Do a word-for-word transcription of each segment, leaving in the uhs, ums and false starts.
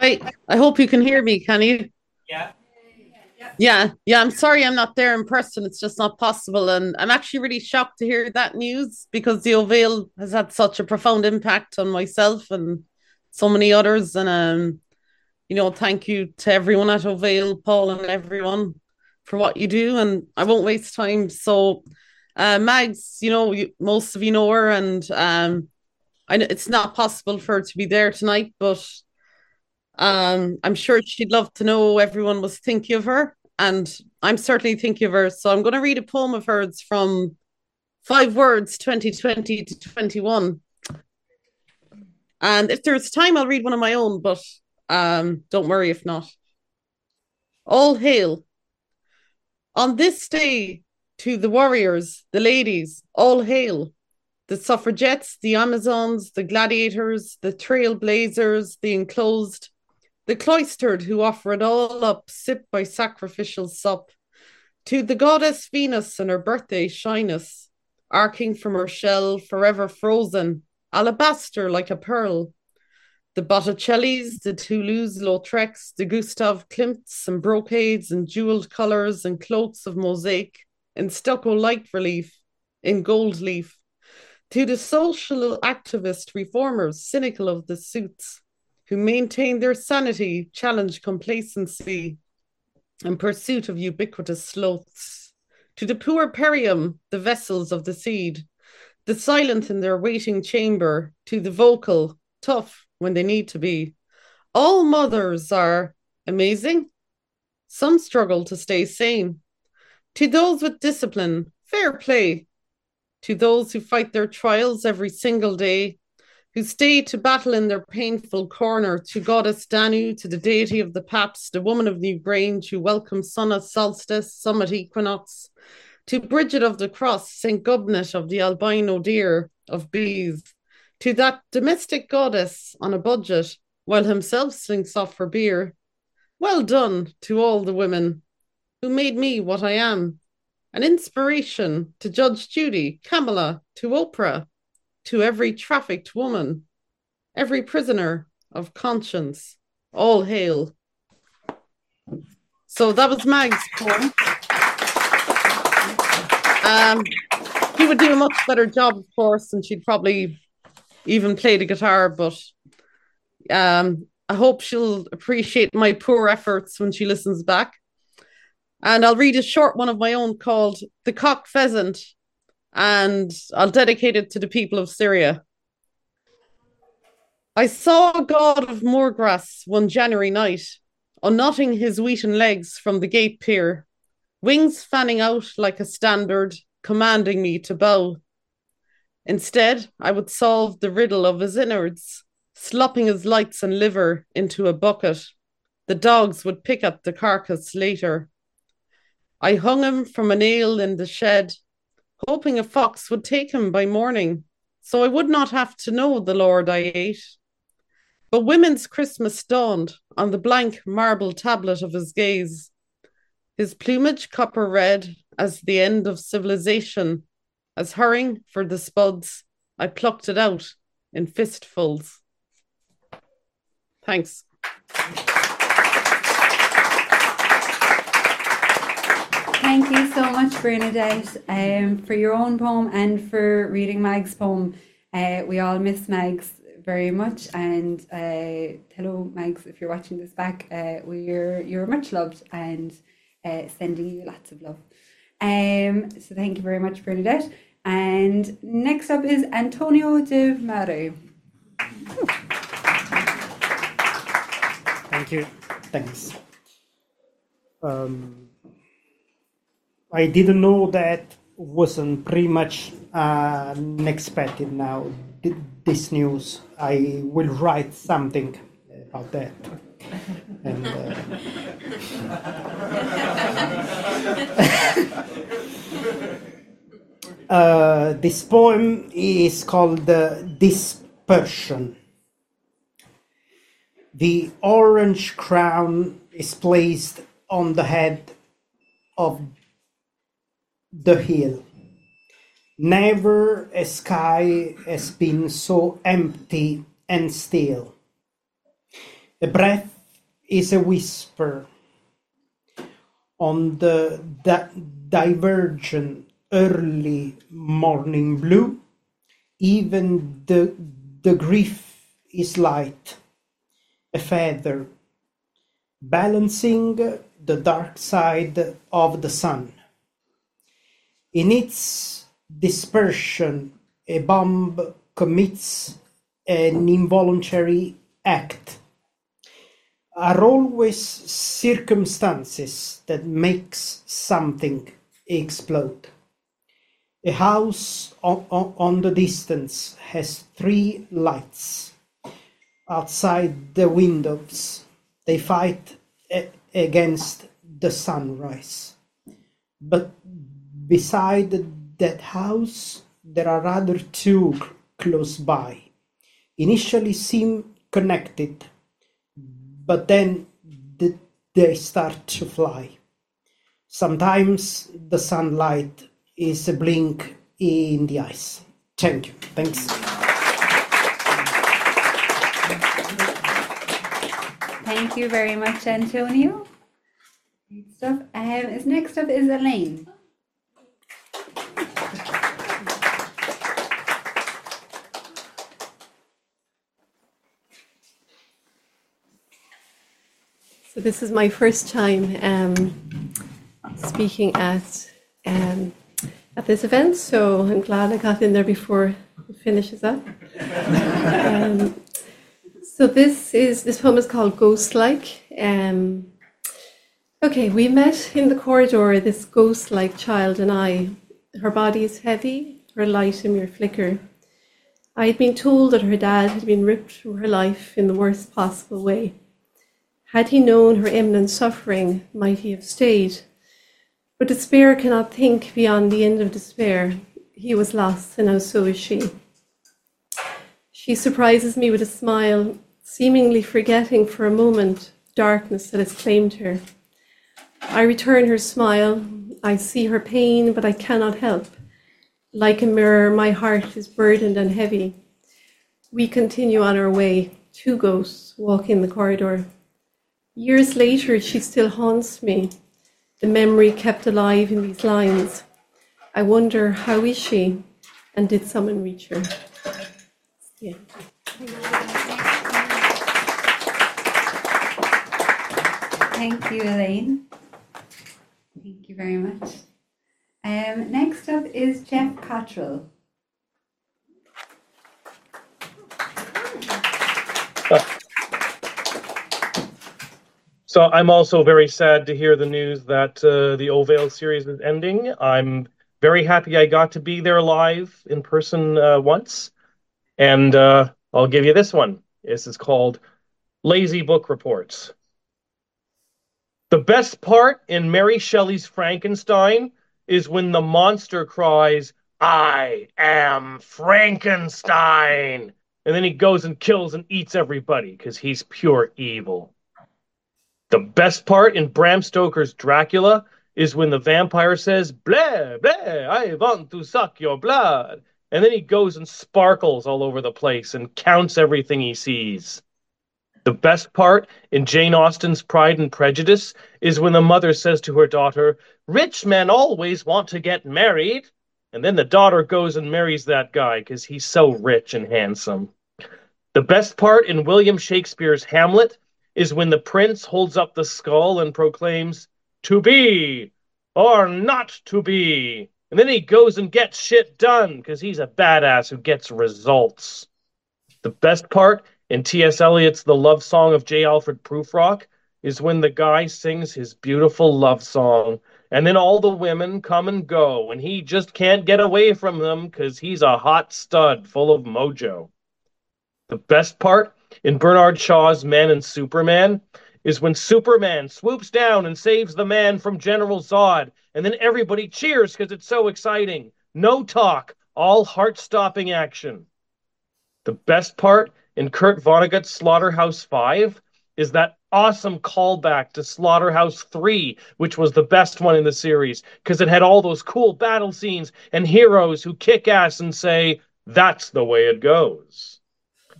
Right. I hope you can hear me, can you? Yeah. Yeah, yeah. I'm sorry I'm not there in person. It's just not possible. And I'm actually really shocked to hear that news because the Ovale has had such a profound impact on myself and so many others. And um, you know, thank you to everyone at Ovale, Paul and everyone for what you do. And I won't waste time. So uh Mags, you know, you, most of you know her, and um I know it's not possible for her to be there tonight, but Um, I'm sure she'd love to know everyone was thinking of her, and I'm certainly thinking of her. So I'm going to read a poem of hers from Five Words twenty twenty to twenty-one. And if there's time, I'll read one of my own, but um, don't worry if not. All hail. On this day, to the warriors, the ladies, all hail. The suffragettes, the Amazons, the gladiators, the trailblazers, the enclosed, the cloistered who offer it all up, sip by sacrificial sup. To the goddess Venus and her birthday shyness, arcing from her shell, forever frozen, alabaster like a pearl. The Botticellis, the Toulouse Lautrecs, the Gustav Klimts and brocades and jeweled colours and cloaks of mosaic, in stucco light relief, in gold leaf. To the social activist reformers, cynical of the suits, who maintain their sanity, challenge complacency, in pursuit of ubiquitous sloths. To the poor perium, the vessels of the seed, the silent in their waiting chamber, to the vocal, tough when they need to be. All mothers are amazing. Some struggle to stay sane. To those with discipline, fair play. To those who fight their trials every single day, who stay to battle in their painful corner, to goddess Danu, to the deity of the Paps, the woman of New Grange, who welcomes sun at solstice, summit equinox, to Bridget of the Cross, Saint Gubnet of the albino deer of bees, to that domestic goddess on a budget, while himself slinks off for beer. Well done to all the women who made me what I am, an inspiration to Judge Judy, Camilla, to Oprah, to every trafficked woman, every prisoner of conscience. All hail. So that was Mag's poem. Um, she would do a much better job, of course, and she'd probably even play the guitar, but um, I hope she'll appreciate my poor efforts when she listens back. And I'll read a short one of my own called The Cock Pheasant, and I'll dedicate it to the people of Syria. I saw a god of moorgrass one January night, unknotting his wheaten legs from the gate pier, wings fanning out like a standard, commanding me to bow. Instead, I would solve the riddle of his innards, slopping his lights and liver into a bucket. The dogs would pick up the carcass later. I hung him from a nail in the shed, hoping a fox would take him by morning, so I would not have to know the Lord I ate. But women's Christmas dawned on the blank marble tablet of his gaze, his plumage copper red as the end of civilization, as hurrying for the spuds, I plucked it out in fistfuls. Thanks. Thank you so much, Bernadette, um, for your own poem and for reading Mag's poem. Uh, we all miss Mags very much, and uh, hello, Mags, if you're watching this back, uh, we're you're much loved, and uh, sending you lots of love. Um, so thank you very much, Bernadette. And next up is Antonio de Mare. Thank you. Thanks. Um, I didn't know that wasn't pretty much uh, unexpected now, this news. I will write something about that. And, uh, uh, this poem is called uh, Dispersion. The orange crown is placed on the head of the hill. Never a sky has been so empty and still. A breath is a whisper on the di- divergent early morning blue. Even the, the grief is light, a feather, balancing the dark side of the sun. In its dispersion, a bomb commits an involuntary act. Are always circumstances that makes something explode. A house on, on, on the distance has three lights. Outside the windows, they fight a- against the sunrise. But beside that house, there are other two c- close by. Initially seem connected, but then th- they start to fly. Sometimes the sunlight is a blink in the eyes. Thank you. Thanks. Thank you very much, Antonio. Great stuff. Um, is next up is Elaine. So this is my first time um, speaking at um, at this event, so I'm glad I got in there before it finishes up. Um, so this is this poem is called Ghost-like. Um, okay, we met in the corridor, this ghost-like child and I. Her body is heavy, her light a mere flicker. I had been told that her dad had been ripped from her life in the worst possible way. Had he known her imminent suffering, might he have stayed? But despair cannot think beyond the end of despair. He was lost, and now so is she. She surprises me with a smile, seemingly forgetting for a moment darkness that has claimed her. I return her smile. I see her pain, but I cannot help. Like a mirror, my heart is burdened and heavy. We continue on our way, two ghosts walking the corridor. Years later, she still haunts me, the memory kept alive in these lines. I wonder, how is she, and did someone reach her? Yeah. Thank you, Elaine. Thank you very much. Um, next up is Jeff Cottrell. So I'm also very sad to hear the news that uh, the Ovail series is ending. I'm very happy I got to be there live in person uh, once. And uh, I'll give you this one. This is called Lazy Book Reports. The best part in Mary Shelley's Frankenstein is when the monster cries, "I am Frankenstein!" And then he goes and kills and eats everybody because he's pure evil. The best part in Bram Stoker's Dracula is when the vampire says, "Blah, blah, I want to suck your blood." And then he goes and sparkles all over the place and counts everything he sees. The best part in Jane Austen's Pride and Prejudice is when the mother says to her daughter, "Rich men always want to get married." And then the daughter goes and marries that guy because he's so rich and handsome. The best part in William Shakespeare's Hamlet is when the prince holds up the skull and proclaims, "To be or not to be." And then he goes and gets shit done because he's a badass who gets results. The best part in T S Eliot's The Love Song of J. Alfred Prufrock is when the guy sings his beautiful love song, and then all the women come and go, and he just can't get away from them because he's a hot stud full of mojo. The best part in Bernard Shaw's Man and Superman is when Superman swoops down and saves the man from General Zod, and then everybody cheers because it's so exciting. No talk, all heart-stopping action. The best part in Kurt Vonnegut's Slaughterhouse five is that awesome callback to Slaughterhouse three, which was the best one in the series, because it had all those cool battle scenes and heroes who kick ass and say, "That's the way it goes." The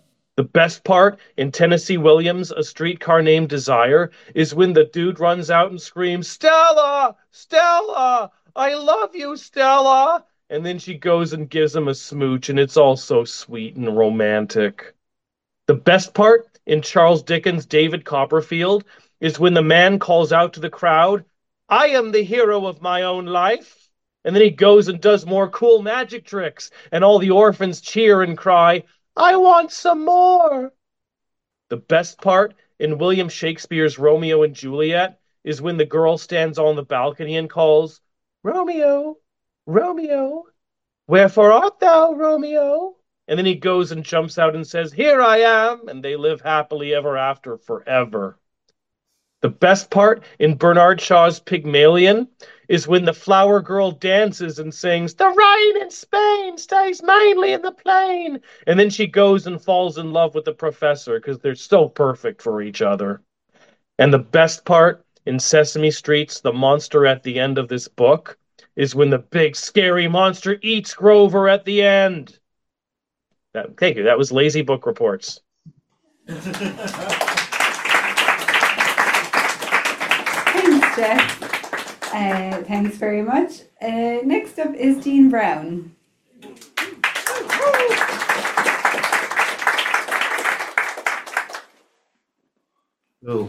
The best part in Tennessee Williams, A Streetcar Named Desire, is when the dude runs out and screams, Stella, Stella, I love you, Stella. And then she goes and gives him a smooch, and it's all so sweet and romantic. The best part in Charles Dickens' David Copperfield is when the man calls out to the crowd, I am the hero of my own life. And then he goes and does more cool magic tricks, and all the orphans cheer and cry, I want some more. The best part in William Shakespeare's Romeo and Juliet is when the girl stands on the balcony and calls, Romeo, Romeo, wherefore art thou, Romeo? And then he goes and jumps out and says, here I am, and they live happily ever after forever. The best part in Bernard Shaw's Pygmalion is when the flower girl dances and sings, the rain in Spain stays mainly in the plain. And then she goes and falls in love with the professor because they're so perfect for each other. And the best part in Sesame Street's The Monster at the End of this book is when the big scary monster eats Grover at the end. That, thank you. That was Lazy Book Reports. Thanks, Jeff. Uh, thanks very much. Uh, next up is Dean Brown. Hello.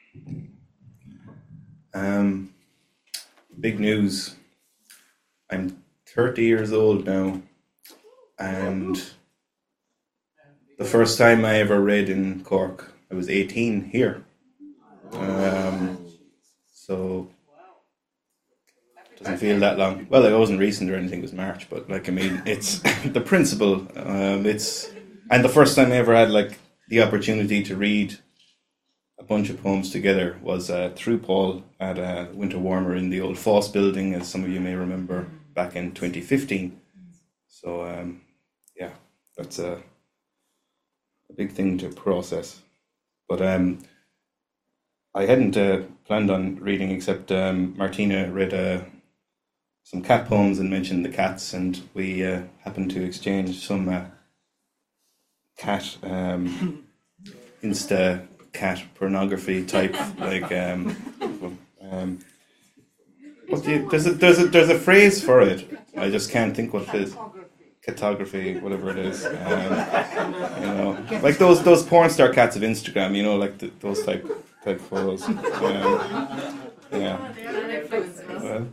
Um, big news. I'm thirty years old now, and the first time I ever read in Cork, I was eighteen here. Um, so doesn't feel that long. Well, it wasn't recent or anything; it was March. But like, I mean, it's the principle. Um, it's and the first time I ever had like the opportunity to read a bunch of poems together was uh, through Paul at a Winter Warmer in the old Foss building, as some of you may remember, back in twenty fifteen. So um, yeah, that's a, a big thing to process. But um, I hadn't uh, planned on reading, except um, Martina read uh, some cat poems and mentioned the cats, and we uh, happened to exchange some uh, cat um, Insta cat pornography type, like um, um, what do you, there's a there's a there's a phrase for it. I just can't think what it is. Catography, whatever it is. Um, you know, like those those porn star cats of Instagram. You know, like the, those type type photos. Um, yeah. Well,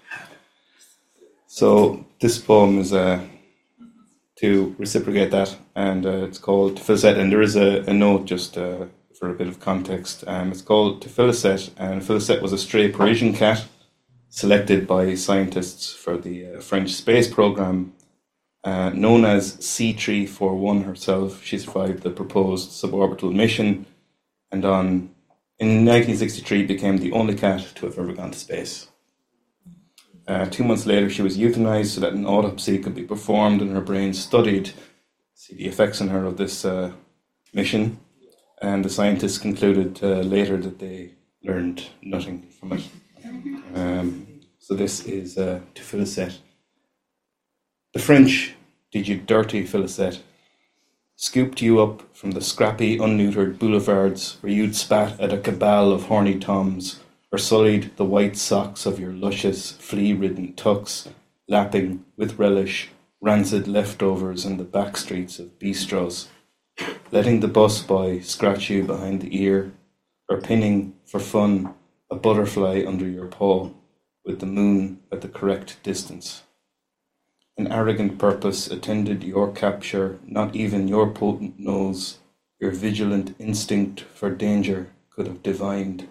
so this poem is uh, to reciprocate that, and uh, it's called Philosette, and there is a, a note just uh, for a bit of context. Um, it's called To Philosette, and Philosette was a stray Parisian cat selected by scientists for the uh, French space program. Uh, known as C three forty-one herself, she survived the proposed suborbital mission, and on in nineteen sixty-three became the only cat to have ever gone to space. Uh, two months later, she was euthanized so that an autopsy could be performed and her brain studied to see the effects on her of this uh, mission. And the scientists concluded uh, later that they learned nothing from it. Um, so this is uh, To Philosette. The French did you dirty, Philosette. Scooped you up from the scrappy, unneutered boulevards where you'd spat at a cabal of horny toms, or sullied the white socks of your luscious, flea-ridden tucks, lapping, with relish, rancid leftovers in the back streets of bistros, letting the busboy scratch you behind the ear, or pinning, for fun, a butterfly under your paw, with the moon at the correct distance. An arrogant purpose attended your capture, not even your potent nose, your vigilant instinct for danger could have divined.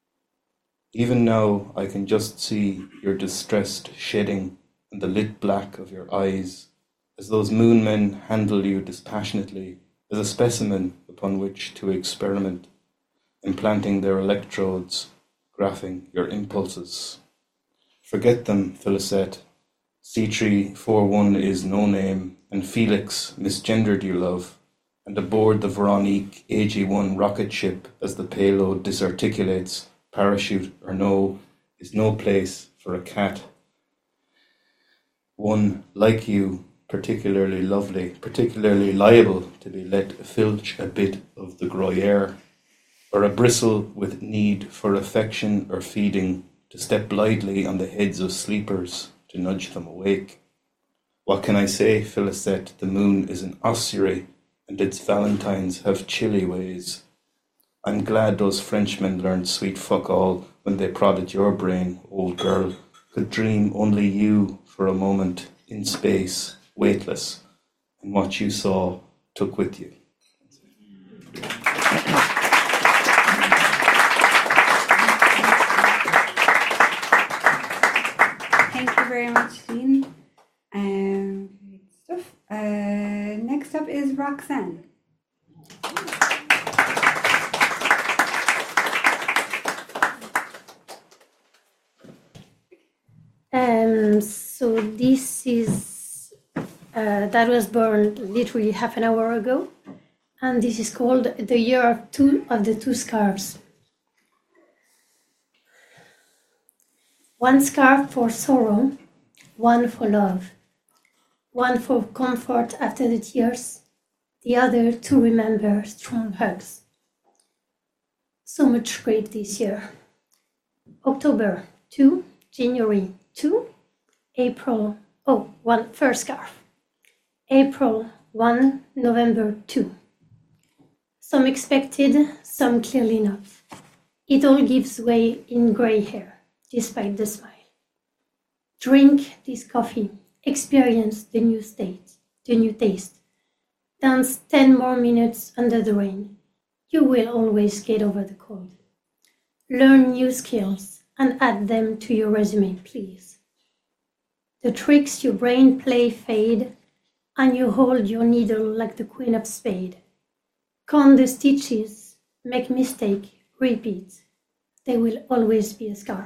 Even now I can just see your distressed shedding and the lit black of your eyes, as those moon men handle you dispassionately as a specimen upon which to experiment, implanting their electrodes, graphing your impulses. Forget them, Philosette. C three forty-one is no name, and Felix misgendered you, love, and aboard the Veronique A G one rocket ship as the payload disarticulates, parachute or no, is no place for a cat. One like you, particularly lovely, particularly liable to be let filch a bit of the Gruyere, or a bristle with need for affection or feeding, to step blithely on the heads of sleepers, to nudge them awake. What can I say, Philosette? The moon is an ossuary, and its valentines have chilly ways. I'm glad those Frenchmen learned sweet fuck all when they prodded your brain, old girl, could dream only you for a moment in space, weightless, and what you saw took with you. Thank you very much, Dean. Um, great stuff. Uh, next up is Roxanne. Um, so this is, uh, that was born literally half an hour ago, and this is called The Year of Two of the Two Scarves. One scarf for sorrow, one for love, one for comfort after the tears, the other to remember strong hugs. So much great this year. October two, January two, April, oh, one first scarf. April one, November two. Some expected, some clearly not. It all gives way in grey hair, despite the smile. Drink this coffee, experience the new state, the new taste. Dance ten more minutes under the rain. You will always get over the cold. Learn new skills and add them to your resume, please. The tricks your brain play fade, and you hold your needle like the Queen of Spades. Count the stitches, make mistake, repeat. There will always be a scarf.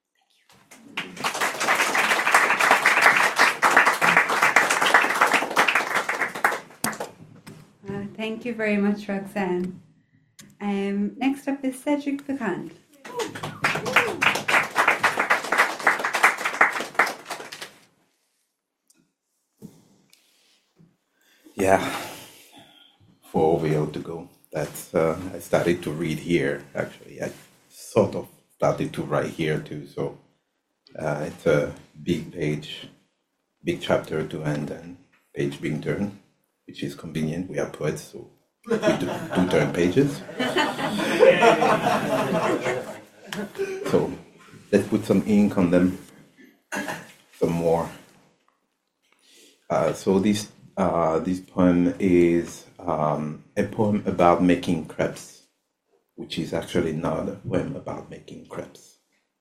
Uh, thank you very much, Roxanne. Um, next up is Cedric Picand. Yeah, four wheel to go. That's uh, I started to read here. Actually, I sort of started to write here too. So uh, it's a big page, big chapter to end, and page being turned, which is convenient. We are poets, so we do, do turn pages. So let's put some ink on them, some more. Uh, so this. Uh, this poem is um, a poem about making crepes, which is actually not a poem about making crepes.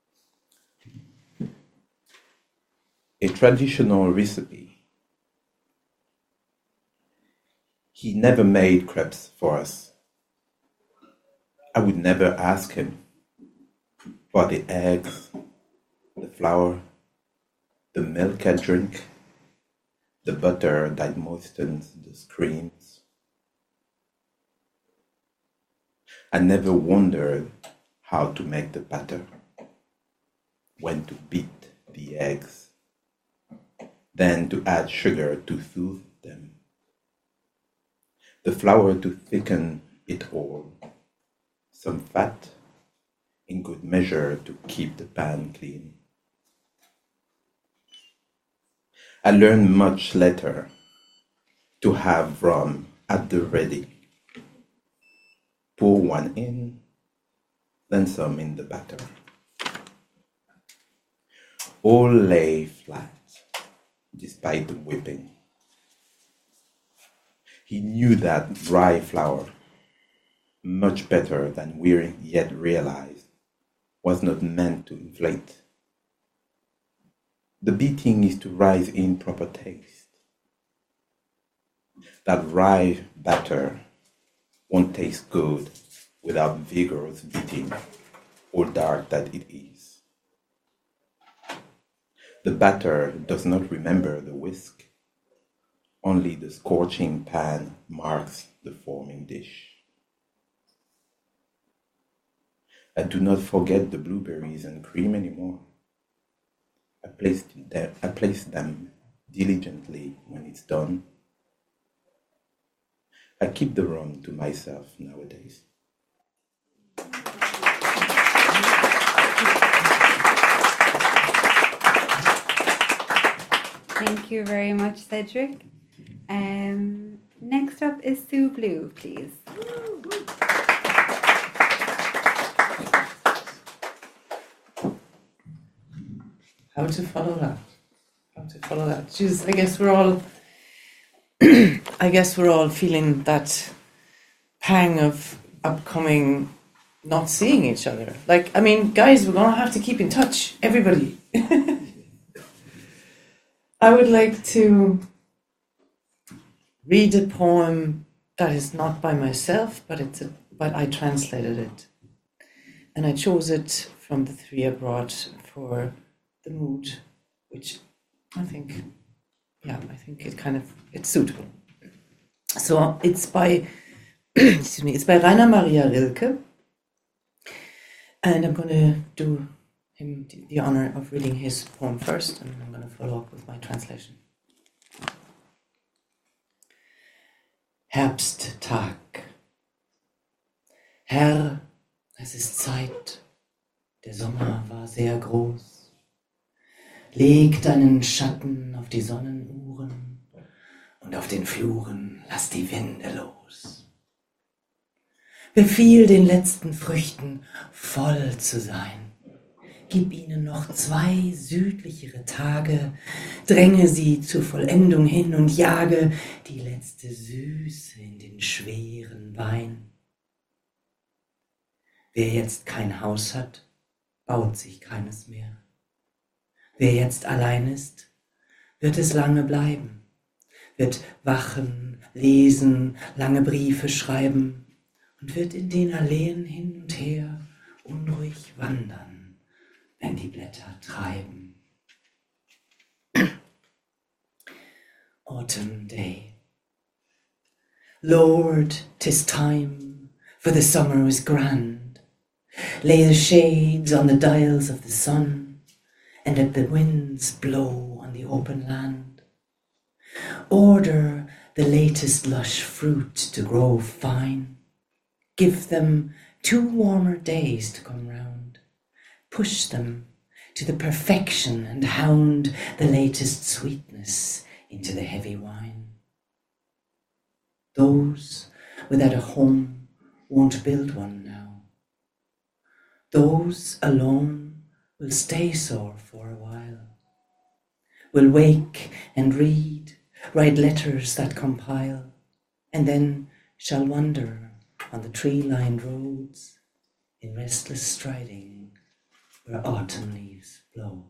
A traditional recipe. He never made crepes for us. I would never ask him for the eggs, the flour, the milk I drink, the butter that moistens the screens. I never wondered how to make the batter, when to beat the eggs, then to add sugar to soothe them, the flour to thicken it all, some fat in good measure to keep the pan clean. I learned much later to have rum at the ready. Pour one in, then some in the batter. All lay flat, despite the whipping. He knew that rye flour, much better than we yet realized, was not meant to inflate. The beating is to rise in proper taste. That rye batter won't taste good without vigorous beating, or dark that it is. The batter does not remember the whisk. Only the scorching pan marks the forming dish. I do not forget the blueberries and cream anymore. I placed them, I placed them diligently when it's done. I keep the room to myself nowadays. Thank you very much, Cedric. Um, next up is Sue Blue, please. How to follow that? How to follow that? Jeez, I guess we're all, I guess we're all feeling that pang of upcoming not seeing each other. Like, I mean, guys, we're gonna have to keep in touch, everybody. I would like to read a poem that is not by myself, but it's a, but I translated it, and I chose it from the three I brought for the mood, which I think, yeah, I think it kind of it's suitable. So it's by, excuse me, it's by Rainer Maria Rilke, and I'm going to do him the honor of reading his poem first, and I'm going to follow up with my translation. Herbsttag. Herr, es ist Zeit. Der Sommer war sehr groß. Leg deinen Schatten auf die Sonnenuhren und auf den Fluren lass die Winde los. Befiehl den letzten Früchten voll zu sein. Gib ihnen noch zwei südlichere Tage, dränge sie zur Vollendung hin und jage die letzte Süße in den schweren Wein. Wer jetzt kein Haus hat, baut sich keines mehr. Wer jetzt allein ist, wird es lange bleiben, wird wachen, lesen, lange Briefe schreiben und wird in den Alleen hin und her unruhig wandern, wenn die Blätter treiben. Autumn Day. Lord, 'tis time, for the summer is grand. Lay the shades on the dials of the sun, and let the winds blow on the open land. Order the latest lush fruit to grow fine. Give them two warmer days to come round. Push them to the perfection and hound the latest sweetness into the heavy wine. Those without a home won't build one now. Those alone will stay so for a while. Will wake and read, write letters that compile, and then shall wander on the tree-lined roads in restless striding where autumn leaves blow.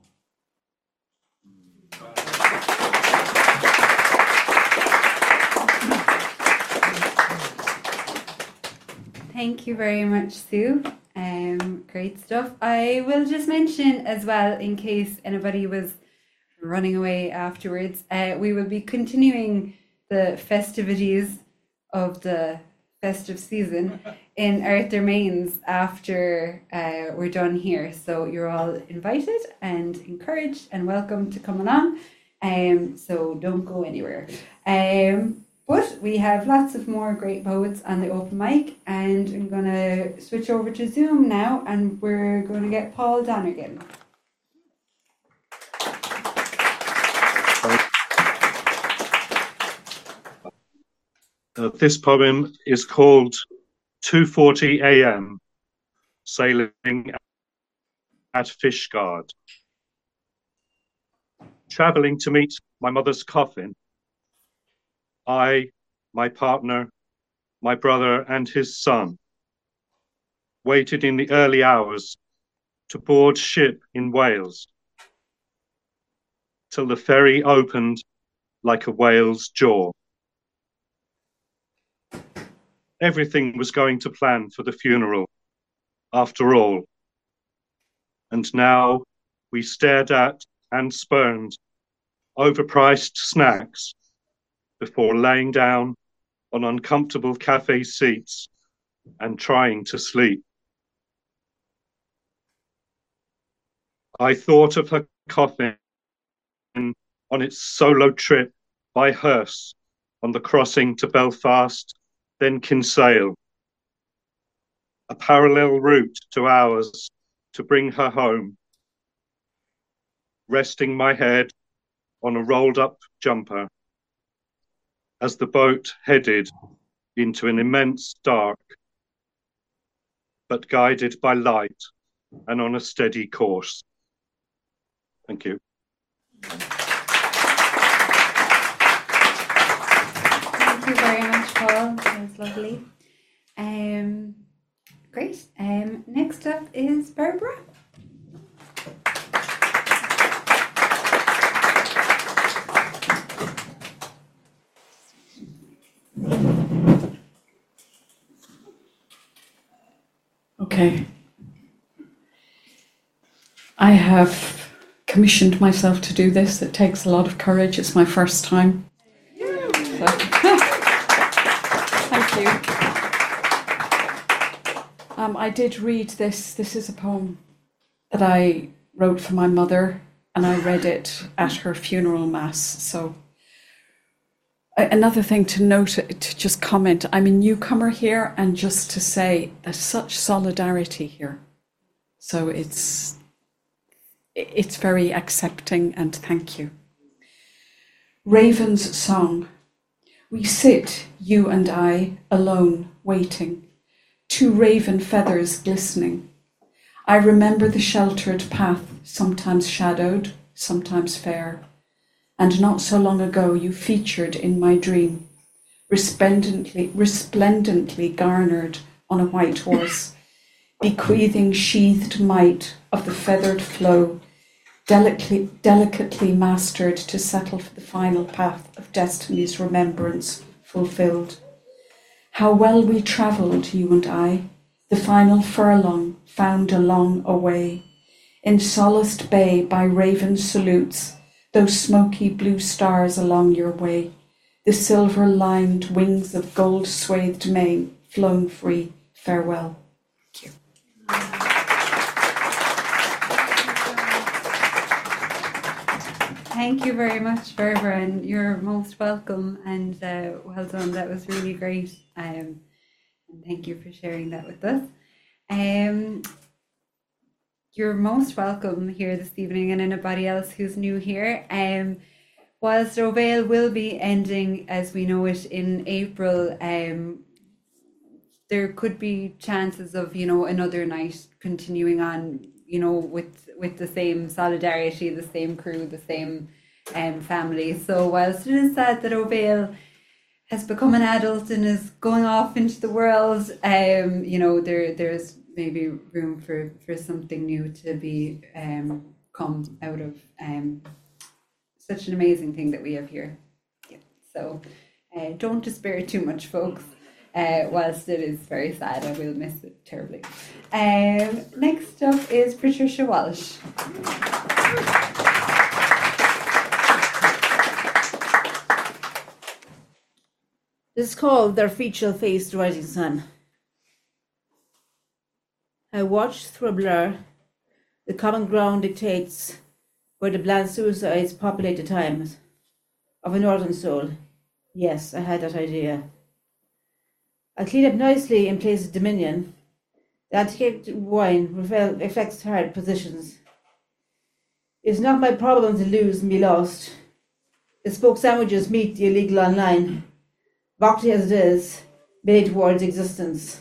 Thank you very much, Sue. Um, great stuff. I will just mention as well, in case anybody was running away afterwards, uh, we will be continuing the festivities of the festive season in Arthur Mains after uh, we're done here. So you're all invited and encouraged and welcome to come along. Um, so don't go anywhere. Um, but we have lots of more great poets on the open mic, and I'm going to switch over to Zoom now, and we're going to get Paul Donegan. Uh, this poem is called two forty a m, Sailing at Fishguard. Travelling to meet my mother's coffin, I, my partner, my brother and his son waited in the early hours to board ship in Wales till the ferry opened like a whale's jaw. Everything was going to plan for the funeral, after all. And now we stared at and spurned overpriced snacks before laying down on uncomfortable cafe seats and trying to sleep. I thought of her coffin on its solo trip by hearse on the crossing to Belfast, then Kinsale. A parallel route to ours to bring her home, resting my head on a rolled up jumper as the boat headed into an immense dark, but guided by light and on a steady course. Thank you. Thank you very much, Paul. That was lovely. Um, great. Um, next up is Barbara. Okay. I have commissioned myself to do this. It takes a lot of courage. It's my first time. So. Thank you. Um, I did read this. This is a poem that I wrote for my mother, and I read it at her funeral mass. So another thing to note, to just comment, I'm a newcomer here, and just to say there's such solidarity here. So it's it's very accepting, and thank you. Raven's Song. We sit, you and I, alone, waiting, two raven feathers glistening. I remember the sheltered path, sometimes shadowed, sometimes fair. And not so long ago you featured in my dream, resplendently, resplendently garnered on a white horse, bequeathing sheathed might of the feathered flow, delicately, delicately mastered to settle for the final path of destiny's remembrance fulfilled. How well we travelled, you and I, the final furlong found along a way, in solaced bay by raven salutes, those smoky blue stars along your way, the silver-lined wings of gold-swathed mane flown free. Farewell. Thank you. Thank you very much, Barbara, and you're most welcome, and uh, well done. That was really great. Um, and thank you for sharing that with us. Um, You're most welcome here this evening, and anybody else who's new here. Um, whilst Ovale will be ending as we know it in April, um, there could be chances of, you know, another night continuing on, you know, with with the same solidarity, the same crew, the same um, family. So whilst it is sad that Ovale has become an adult and is going off into the world, um, you know, there there's maybe room for, for something new to be um, come out of um, such an amazing thing that we have here. Yeah. So uh, don't despair too much, folks. Uh, whilst it is very sad, I will miss it terribly. Um, next up is Patricia Walsh. This is called Their Feet Shall Face the Rising Sun. I watched through a blur. The common ground dictates where the bland suicides populate the times of a northern soul. Yes, I had that idea. I clean up nicely in place of dominion. The antiquated wine reflects hard positions. It's not my problem to lose and be lost. The spoke sandwiches meet the illegal online. Bhakti as it is, made towards existence.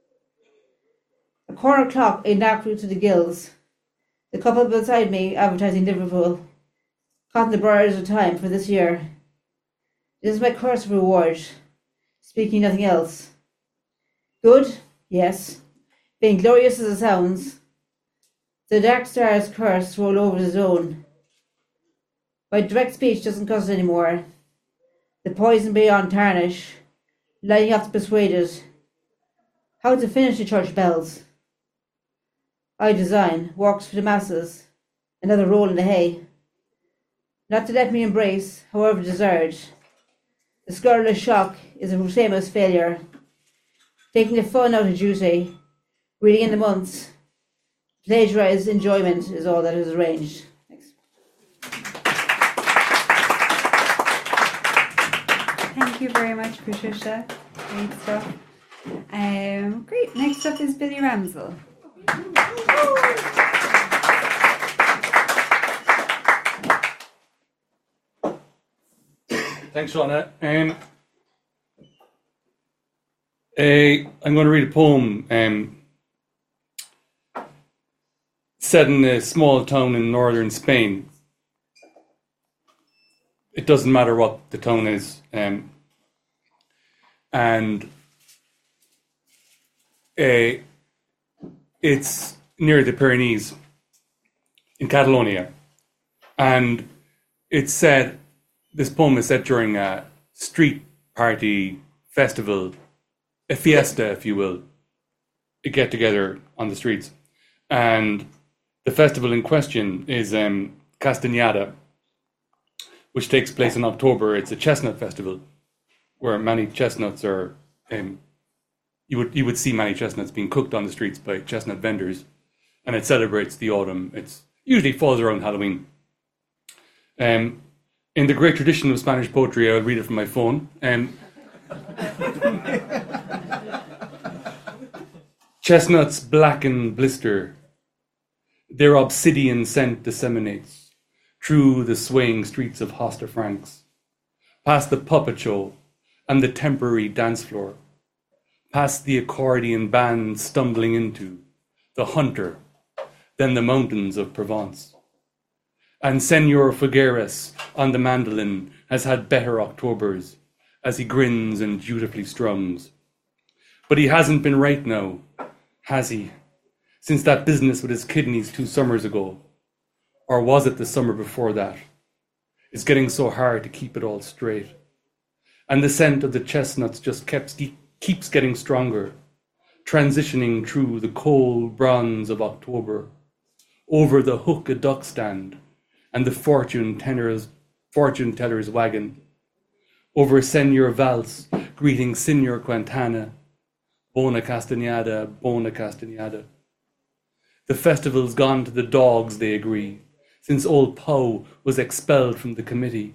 A corner clock, a knack route to the gills. The couple beside me advertising Liverpool. Caught in the briars of time for this year. This is my curse reward. Speaking nothing else. Good? Yes. Being glorious as it sounds. The dark star's curse roll over the zone. My direct speech doesn't cost anymore. The poison beyond tarnish. Lining up the persuaded. How to finish the church bells. I design, works for the masses, another roll in the hay. Not to let me embrace, however desired. The scurrilous shock is a famous failure. Taking the fun out of duty, reading in the months, plagiarized enjoyment is all that is arranged. Thanks. Thank you very much, Patricia. Great stuff. Um, great. Next up is Billy Ramsell. Thanks, Shauna. Um, uh, I'm going to read a poem um, set in a small town in northern Spain. It doesn't matter what the town is. Um, and uh, it's near the Pyrenees in Catalonia. And it's set, this poem is set during a street party festival, a fiesta, if you will, a get together on the streets. And the festival in question is um, Castañada, which takes place in October. It's a chestnut festival where many chestnuts are, um, you would you would see many chestnuts being cooked on the streets by chestnut vendors, and it celebrates the autumn. It's usually falls around Halloween. Um, in the great tradition of Spanish poetry, I will read it from my phone. Um, Chestnuts black and blister, their obsidian scent disseminates through the swaying streets of Hostafrancs, past the puppet show and the temporary dance floor, past the accordion band stumbling into the hunter, then the mountains of Provence. And Senor Figueres on the mandolin has had better Octobers as he grins and dutifully strums. But he hasn't been right now, has he, since that business with his kidneys two summers ago? Or was it the summer before that? It's getting so hard to keep it all straight. And the scent of the chestnuts just keeps, keeps getting stronger, transitioning through the cold bronze of October, over the hook a duck stand and the fortune teller's, fortune teller's wagon, over Senor Valls greeting Senor Quintana, Bona Castañada, Bona Castañada. The festival's gone to the dogs, they agree, since old Pau was expelled from the committee.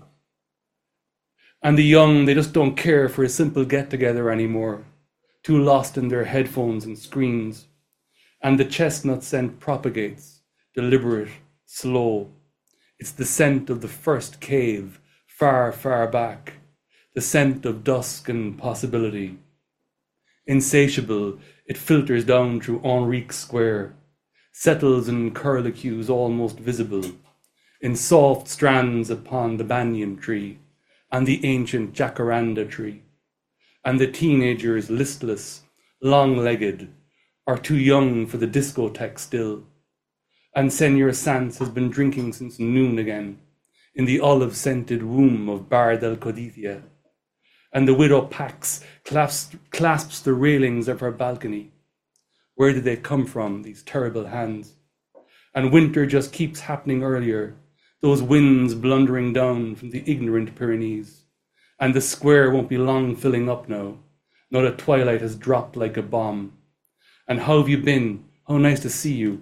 And the young, they just don't care for a simple get-together anymore, too lost in their headphones and screens. And the chestnut scent propagates, deliberate, slow. It's the scent of the first cave, far, far back, the scent of dusk and possibility. Insatiable, it filters down through Henrique Square, settles in curlicues almost visible, in soft strands upon the banyan tree and the ancient jacaranda tree, and the teenagers listless, long-legged, are too young for the discotheque still, and Senor Sanz has been drinking since noon again, in the olive-scented womb of Bar del Codicia, and the widow Pax clasps, clasps the railings of her balcony. Where did they come from, these terrible hands? And winter just keeps happening earlier, those winds blundering down from the ignorant Pyrenees. And the square won't be long filling up now, now the twilight has dropped like a bomb. And how have you been? How nice to see you.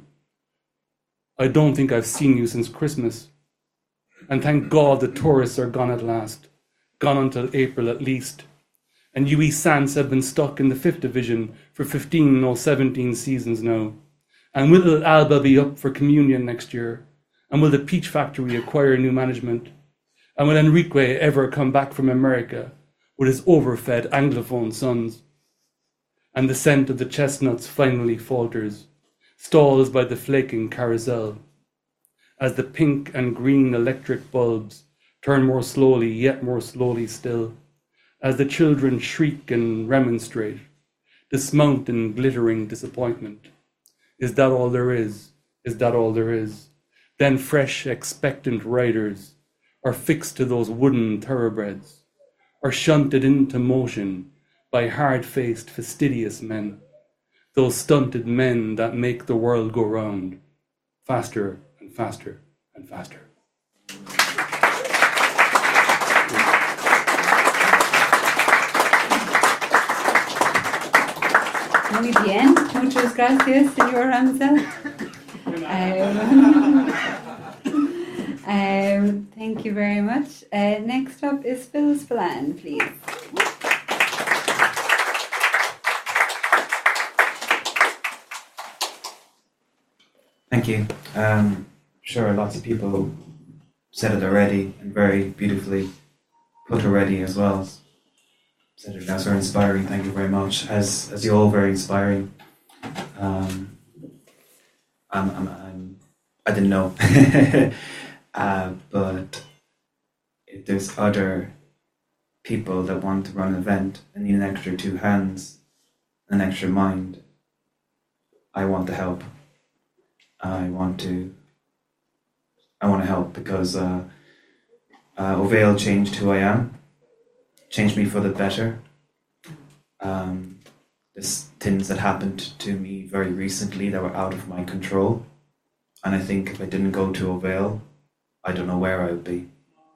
I don't think I've seen you since Christmas. And thank God the tourists are gone at last, gone until April at least. And U E Sands have been stuck in the fifth division for fifteen or seventeen seasons now. And will Little Alba be up for communion next year? And will the Peach Factory acquire new management? And will Enrique ever come back from America with his overfed Anglophone sons? And the scent of the chestnuts finally falters, stalls by the flaking carousel, as the pink and green electric bulbs turn more slowly, yet more slowly still, as the children shriek and remonstrate, dismount in glittering disappointment. Is that all there is? Is that all there is? Then fresh, expectant riders are fixed to those wooden thoroughbreds, are shunted into motion by hard-faced, fastidious men, those stunted men that make the world go round, faster and faster and faster. Muy bien, muchas gracias, Señor Ramsell. Um, Um, thank you very much. Uh, next up is Phil Spillane, please. Thank you. Um, sure, lots of people said it already and very beautifully put already as well. Said it as very inspiring. Thank you very much. As as you all very inspiring. Um, I'm, I'm, I'm I didn't know, uh, but if there's other people that want to run an event and need an extra two hands, an extra mind, I want to help. I want to. I want to help because uh, uh, Ovail changed who I am, changed me for the better. Um, there's things that happened to me very recently that were out of my control, and I think if I didn't go to Ovail, I don't know where I would be.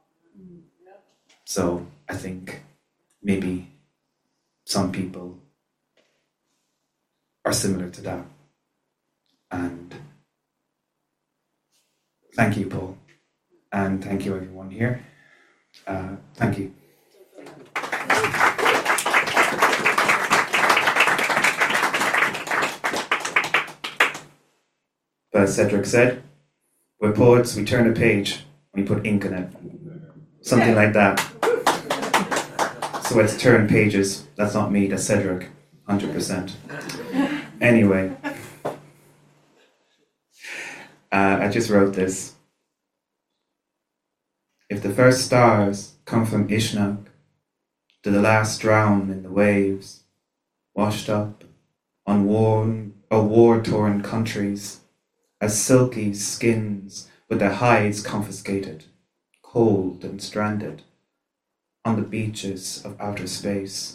So I think maybe some people are similar to that, and. Thank you, Paul, and thank you, everyone here. Uh, thank you. But as Cedric said, we're poets, we turn a page when we put ink in it. Something like that. So let's turn pages. That's not me, that's Cedric, one hundred percent. Anyway. Uh, I just wrote this. If the first stars come from Ishnag, do the last drown in the waves, washed up on worn or war-torn countries, as silky skins with their hides confiscated, cold and stranded, on the beaches of outer space.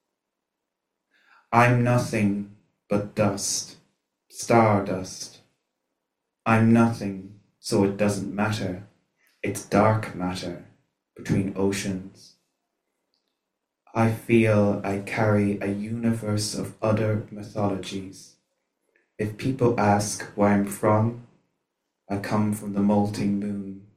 I'm nothing but dust, stardust. I'm nothing, so it doesn't matter. It's dark matter between oceans. I feel I carry a universe of other mythologies. If people ask where I'm from, I come from the molting moon.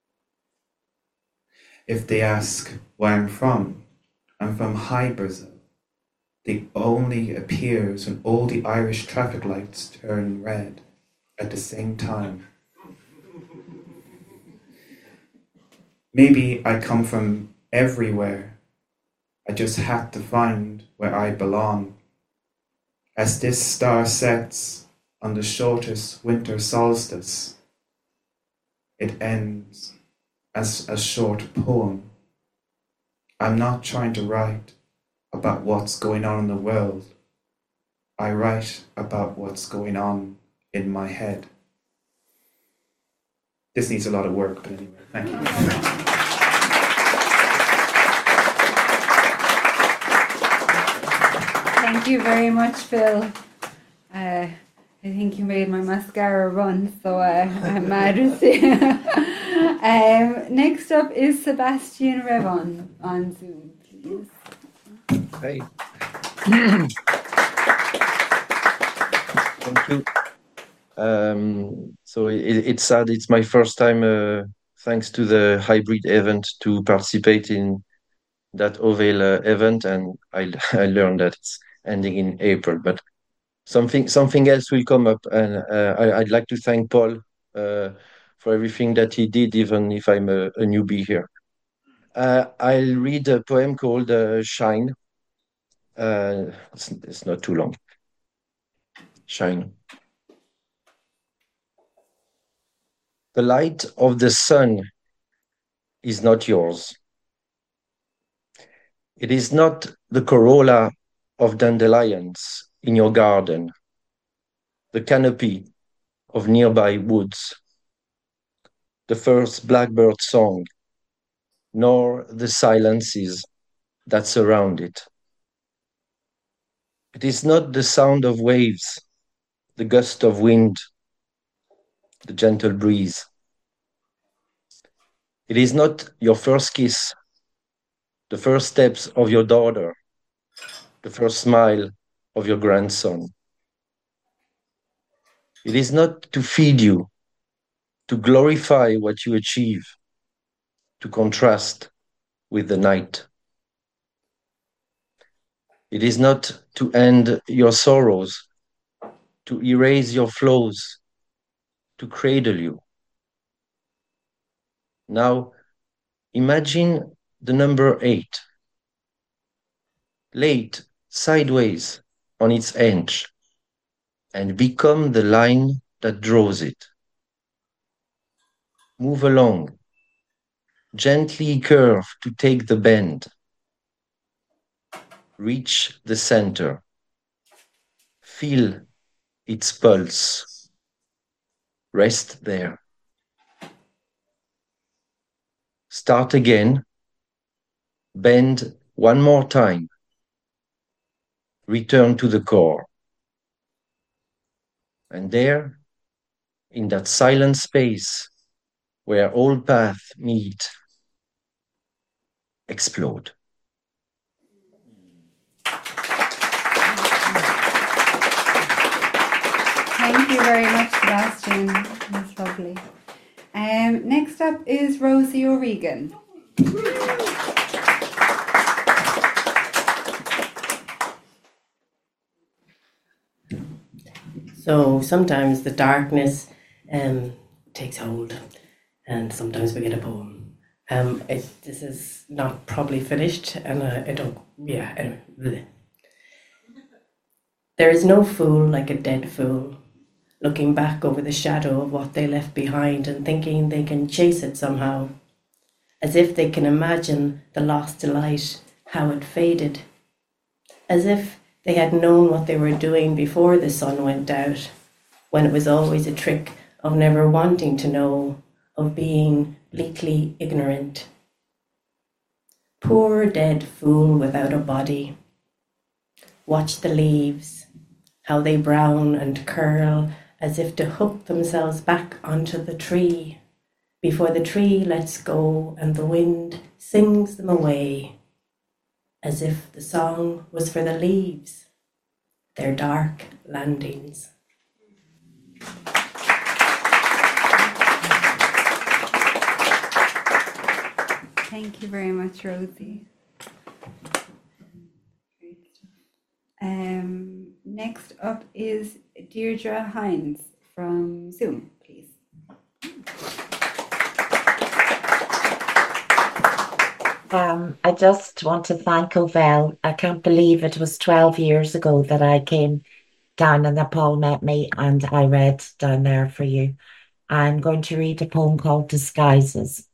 If they ask where I'm from, I'm from High Brazil. It only appears when all the Irish traffic lights turn red at the same time. Maybe I come from everywhere. I just had to find where I belong. As this star sets on the shortest winter solstice, it ends as a short poem. I'm not trying to write about what's going on in the world. I write about what's going on in my head. This needs a lot of work, but anyway, thank you. Thank you very much, Phil. Uh, I think you made my mascara run, so uh, I'm mad with you. um, next up is Sebastian Revon on Zoom, please. Hey. Thank you. Um, so it, it's sad. It's my first time, uh, thanks to the hybrid event, to participate in that Ovail uh, event, and I, I learned that it's ending in April. But something something else will come up, and uh, I, I'd like to thank Paul uh, for everything that he did, even if I'm a, a newbie here. Uh, I'll read a poem called uh, Shine. Uh, it's, it's not too long. Shine. The light of the sun is not yours. It is not the corolla of dandelions in your garden, the canopy of nearby woods, the first blackbird song, nor the silences that surround it. It is not the sound of waves, the gust of wind, the gentle breeze. It is not your first kiss, the first steps of your daughter, the first smile of your grandson. It is not to feed you, to glorify what you achieve, to contrast with the night. It is not to end your sorrows, to erase your flaws, to cradle you. Now, imagine the number eight, laid sideways on its edge, and become the line that draws it. Move along, gently curve to take the bend. Reach the center. Feel its pulse. Rest there. Start again. Bend one more time. Return to the core. And there, in that silent space where all paths meet, explode. Thank you very much, Sebastian. That's lovely. Um, next up is Rosie O'Regan. So sometimes the darkness um, takes hold, and sometimes we get a poem. Um, it, this is not probably finished, and I, I don't, yeah. Anyway, bleh. There is no fool like a dead fool, looking back over the shadow of what they left behind and thinking they can chase it somehow, as if they can imagine the lost delight, how it faded, as if they had known what they were doing before the sun went out, when it was always a trick of never wanting to know, of being bleakly ignorant. Poor dead fool without a body. Watch the leaves, how they brown and curl as if to hook themselves back onto the tree, before the tree lets go and the wind sings them away, as if the song was for the leaves, their dark landings. Thank you very much, Rosie. Um, next up is Deirdre Hines from Zoom, please. Um, I just want to thank Ovell. I can't believe it was twelve years ago that I came down and that Paul met me and I read down there for you. I'm going to read a poem called Disguises.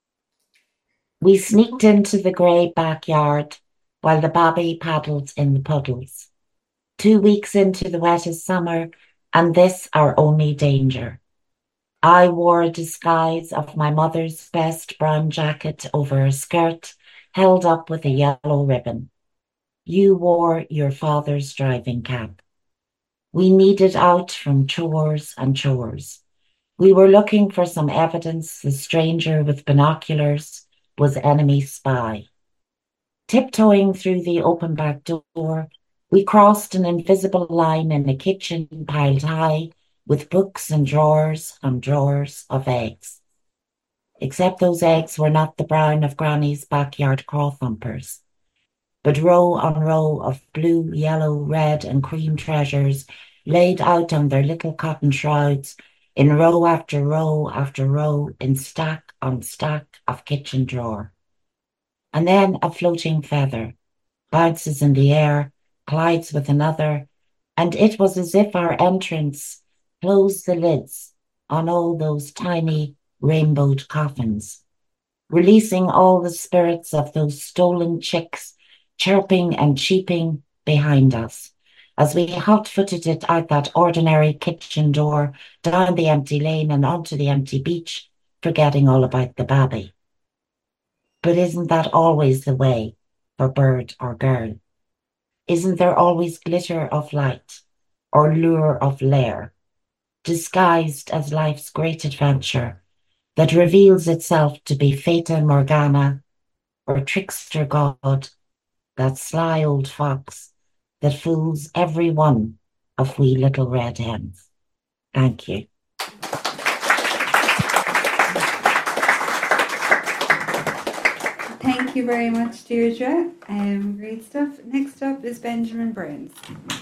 We sneaked into the grey backyard while the babby paddled in the puddles. Two weeks into the wettest summer, and this our only danger. I wore a disguise of my mother's best brown jacket over a skirt held up with a yellow ribbon. You wore your father's driving cap. We needed out from chores and chores. We were looking for some evidence the stranger with binoculars was enemy spy. Tiptoeing through the open back door, we crossed an invisible line in a kitchen piled high with books and drawers and drawers of eggs. Except those eggs were not the brown of Granny's backyard craw thumpers, but row on row of blue, yellow, red and cream treasures laid out on their little cotton shrouds in row after row after row in stack on stack of kitchen drawer. And then a floating feather bounces in the air, collides with another, and it was as if our entrance closed the lids on all those tiny rainbowed coffins, releasing all the spirits of those stolen chicks chirping and cheeping behind us as we hot-footed it out that ordinary kitchen door, down the empty lane and onto the empty beach, forgetting all about the babby. But isn't that always the way for bird or girl? Isn't there always glitter of light or lure of lair, disguised as life's great adventure that reveals itself to be Fata Morgana or trickster god, that sly old fox that fools every one of we little red hens? Thank you. Thank you very much, Deirdre. Um, great stuff. Next up is Benjamin Burns.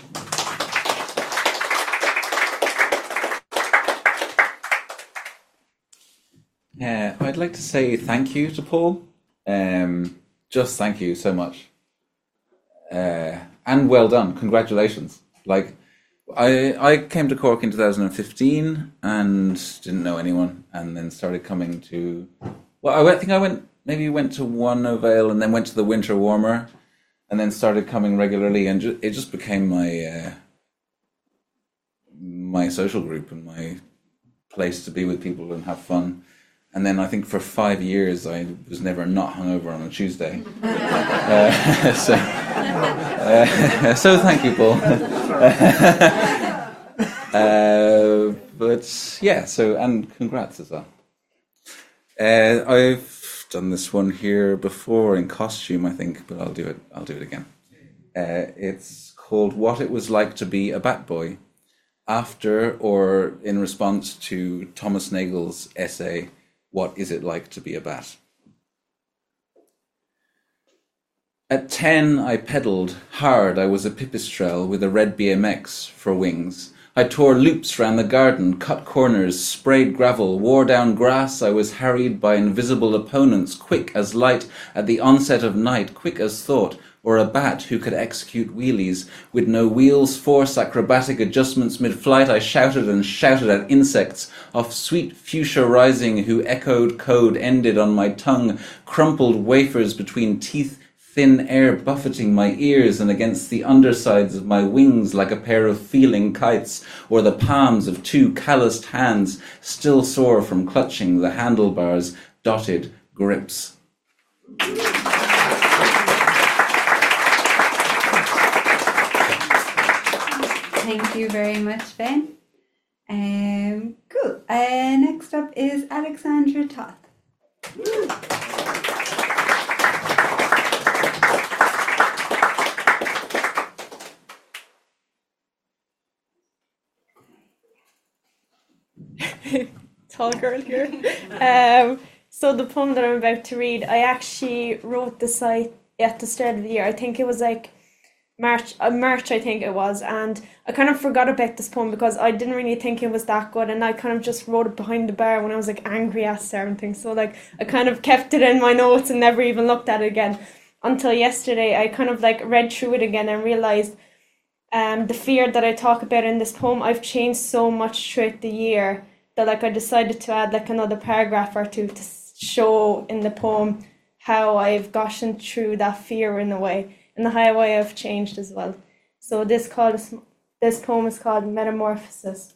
Uh, I'd like to say thank you to Paul. Um, just thank you so much. Uh, and well done. Congratulations. Like, I I came to Cork in two thousand fifteen and didn't know anyone, and then started coming to, well, I went- think I went, maybe went to one Ovale and then went to the Winter Warmer and then started coming regularly, and ju- it just became my, uh, my social group and my place to be with people and have fun. And then I think for five years I was never not hungover on a Tuesday. uh, so, uh, so thank you, Paul. uh, but yeah, so and congrats as well. Uh, I've done this one here before in costume, I think, but I'll do it. I'll do it again. Uh, it's called "What It Was Like to Be a Bat Boy," after or in response to Thomas Nagel's essay, "What Is It Like to Be a Bat?" At ten, I pedalled hard. I was a pipistrelle with a red B M X for wings. I tore loops round the garden, cut corners, sprayed gravel, wore down grass. I was harried by invisible opponents, quick as light at the onset of night, quick as thought, or a bat who could execute wheelies. With no wheels, force, acrobatic adjustments mid-flight, I shouted and shouted at insects of sweet fuchsia rising who echoed code ended on my tongue, crumpled wafers between teeth, thin air buffeting my ears and against the undersides of my wings like a pair of feeling kites, or the palms of two calloused hands still sore from clutching the handlebars' dotted grips. Thank you very much, Ben. Um, cool. Uh, next up is Alexandra Toth. Tall girl here. Um, so the poem that I'm about to read, I actually wrote the site at the start of the year. I think it was like March, uh, March I think it was, and I kind of forgot about this poem because I didn't really think it was that good, and I kind of just wrote it behind the bar when I was like angry at certain things. So like I kind of kept it in my notes and never even looked at it again until yesterday. I kind of like read through it again and realized um the fear that I talk about in this poem, I've changed so much throughout the year that like I decided to add like another paragraph or two to show in the poem how I've gotten through that fear in a way, and the how way I've changed as well. So this called this poem is called Metamorphosis.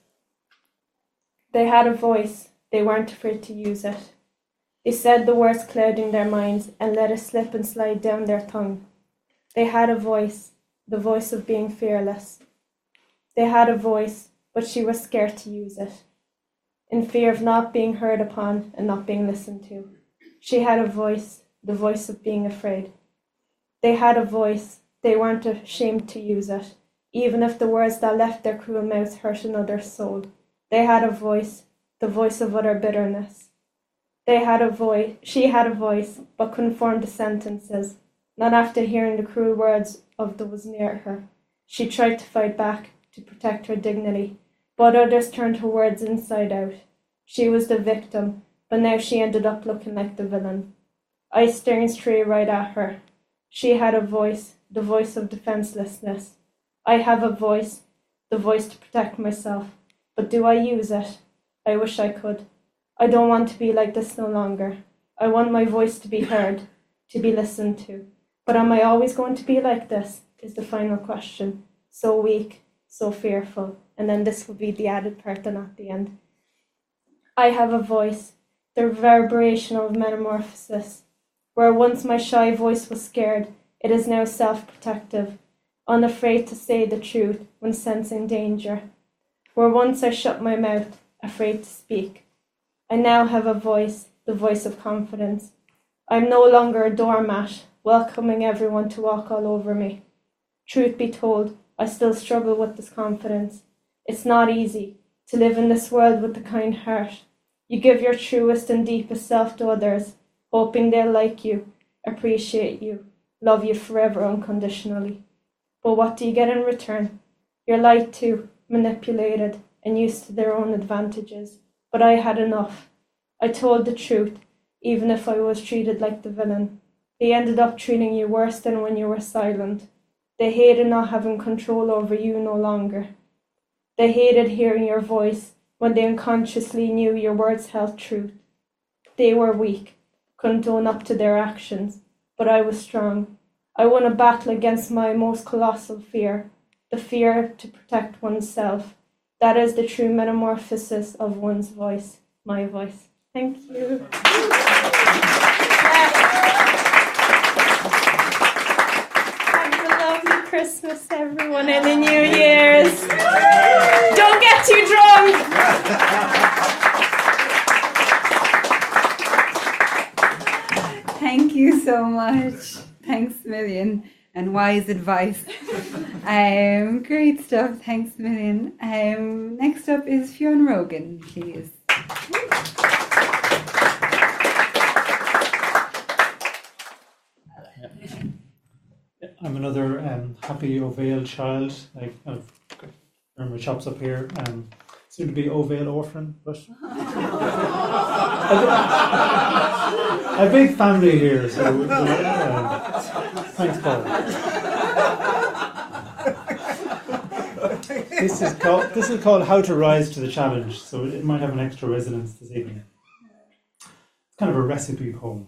They had a voice, they weren't afraid to use it. They said the words clouding their minds and let it slip and slide down their tongue. They had a voice, the voice of being fearless. They had a voice, but she was scared to use it, in fear of not being heard upon and not being listened to. She had a voice, the voice of being afraid. They had a voice, they weren't ashamed to use it, even if the words that left their cruel mouths hurt another's soul. They had a voice, the voice of utter bitterness. They had a voice, she had a voice, but couldn't form the sentences, not after hearing the cruel words of those near her. She tried to fight back, to protect her dignity, but others turned her words inside out. She was the victim, but now she ended up looking like the villain. I staring straight right at her. She had a voice, the voice of defenselessness. I have a voice, the voice to protect myself, but do I use it? I wish I could. I don't want to be like this no longer. I want my voice to be heard, to be listened to. But am I always going to be like this, is the final question. So weak, so fearful. And then this will be the added part and at the end. I have a voice, the reverberation of metamorphosis. Where once my shy voice was scared, it is now self-protective, unafraid to say the truth when sensing danger. Where once I shut my mouth, afraid to speak, I now have a voice, the voice of confidence. I am no longer a doormat, welcoming everyone to walk all over me. Truth be told, I still struggle with this confidence. It's not easy to live in this world with a kind heart. You give your truest and deepest self to others, hoping they'll like you. appreciate you, love you forever unconditionally. But what do you get in return? You're lied to, manipulated, and used to their own advantages. But I had enough. I told the truth, even if I was treated like the villain. They ended up treating you worse than when you were silent. They hated not having control over you no longer. They hated hearing your voice when they unconsciously knew your words held truth. They were weak, couldn't own up to their actions, but I was strong. I won a battle against my most colossal fear, the fear to protect oneself. That is the true metamorphosis of one's voice, my voice. Thank you. Have a lovely Christmas, everyone, and the New Year's. Don't get too drunk. Thank you so much. Thanks a million. And wise advice. Um, great stuff. Thanks a million. Um, next up is Fionn Rogan, please. I'm another um, happy Ovale child. Like I've got my shops up here. Um, soon to be Ovale orphan, but a big family here. So uh, thanks, Paul. This is called this is called How to Rise to the Challenge. So it might have an extra resonance this evening. It's kind of a recipe poem.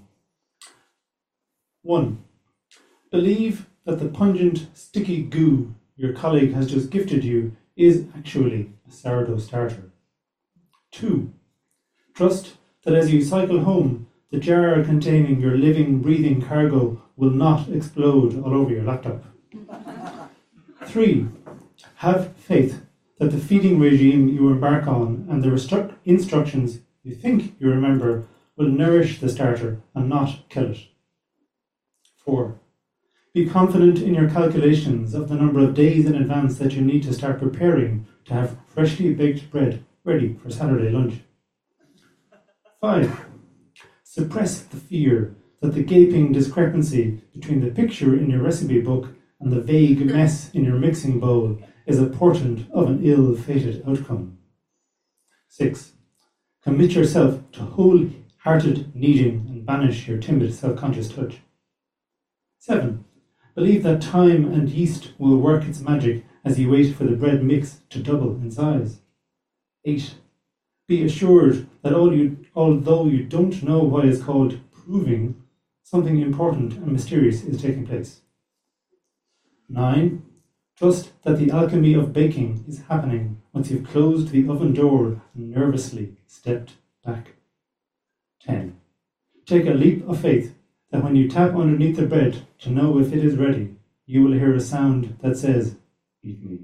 One. Believe that the pungent, sticky goo your colleague has just gifted you is actually a sourdough starter. Two. Trust that as you cycle home, the jar containing your living, breathing cargo will not explode all over your laptop. Three. Have faith that the feeding regime you embark on and the restric- instructions you think you remember will nourish the starter and not kill it. Four. Be confident in your calculations of the number of days in advance that you need to start preparing to have freshly baked bread ready for Saturday lunch. Five. Suppress the fear that the gaping discrepancy between the picture in your recipe book and the vague mess in your mixing bowl is a portent of an ill-fated outcome. Six. Commit yourself to wholehearted kneading and banish your timid self-conscious touch. Seven. Believe that time and yeast will work its magic as you wait for the bread mix to double in size. Eight. Be assured that all you, although you don't know what is called proving, something important and mysterious is taking place. Nine. Trust that the alchemy of baking is happening once you've closed the oven door and nervously stepped back. Ten. Take a leap of faith that when you tap underneath the bread to know if it is ready, you will hear a sound that says, "Eat me."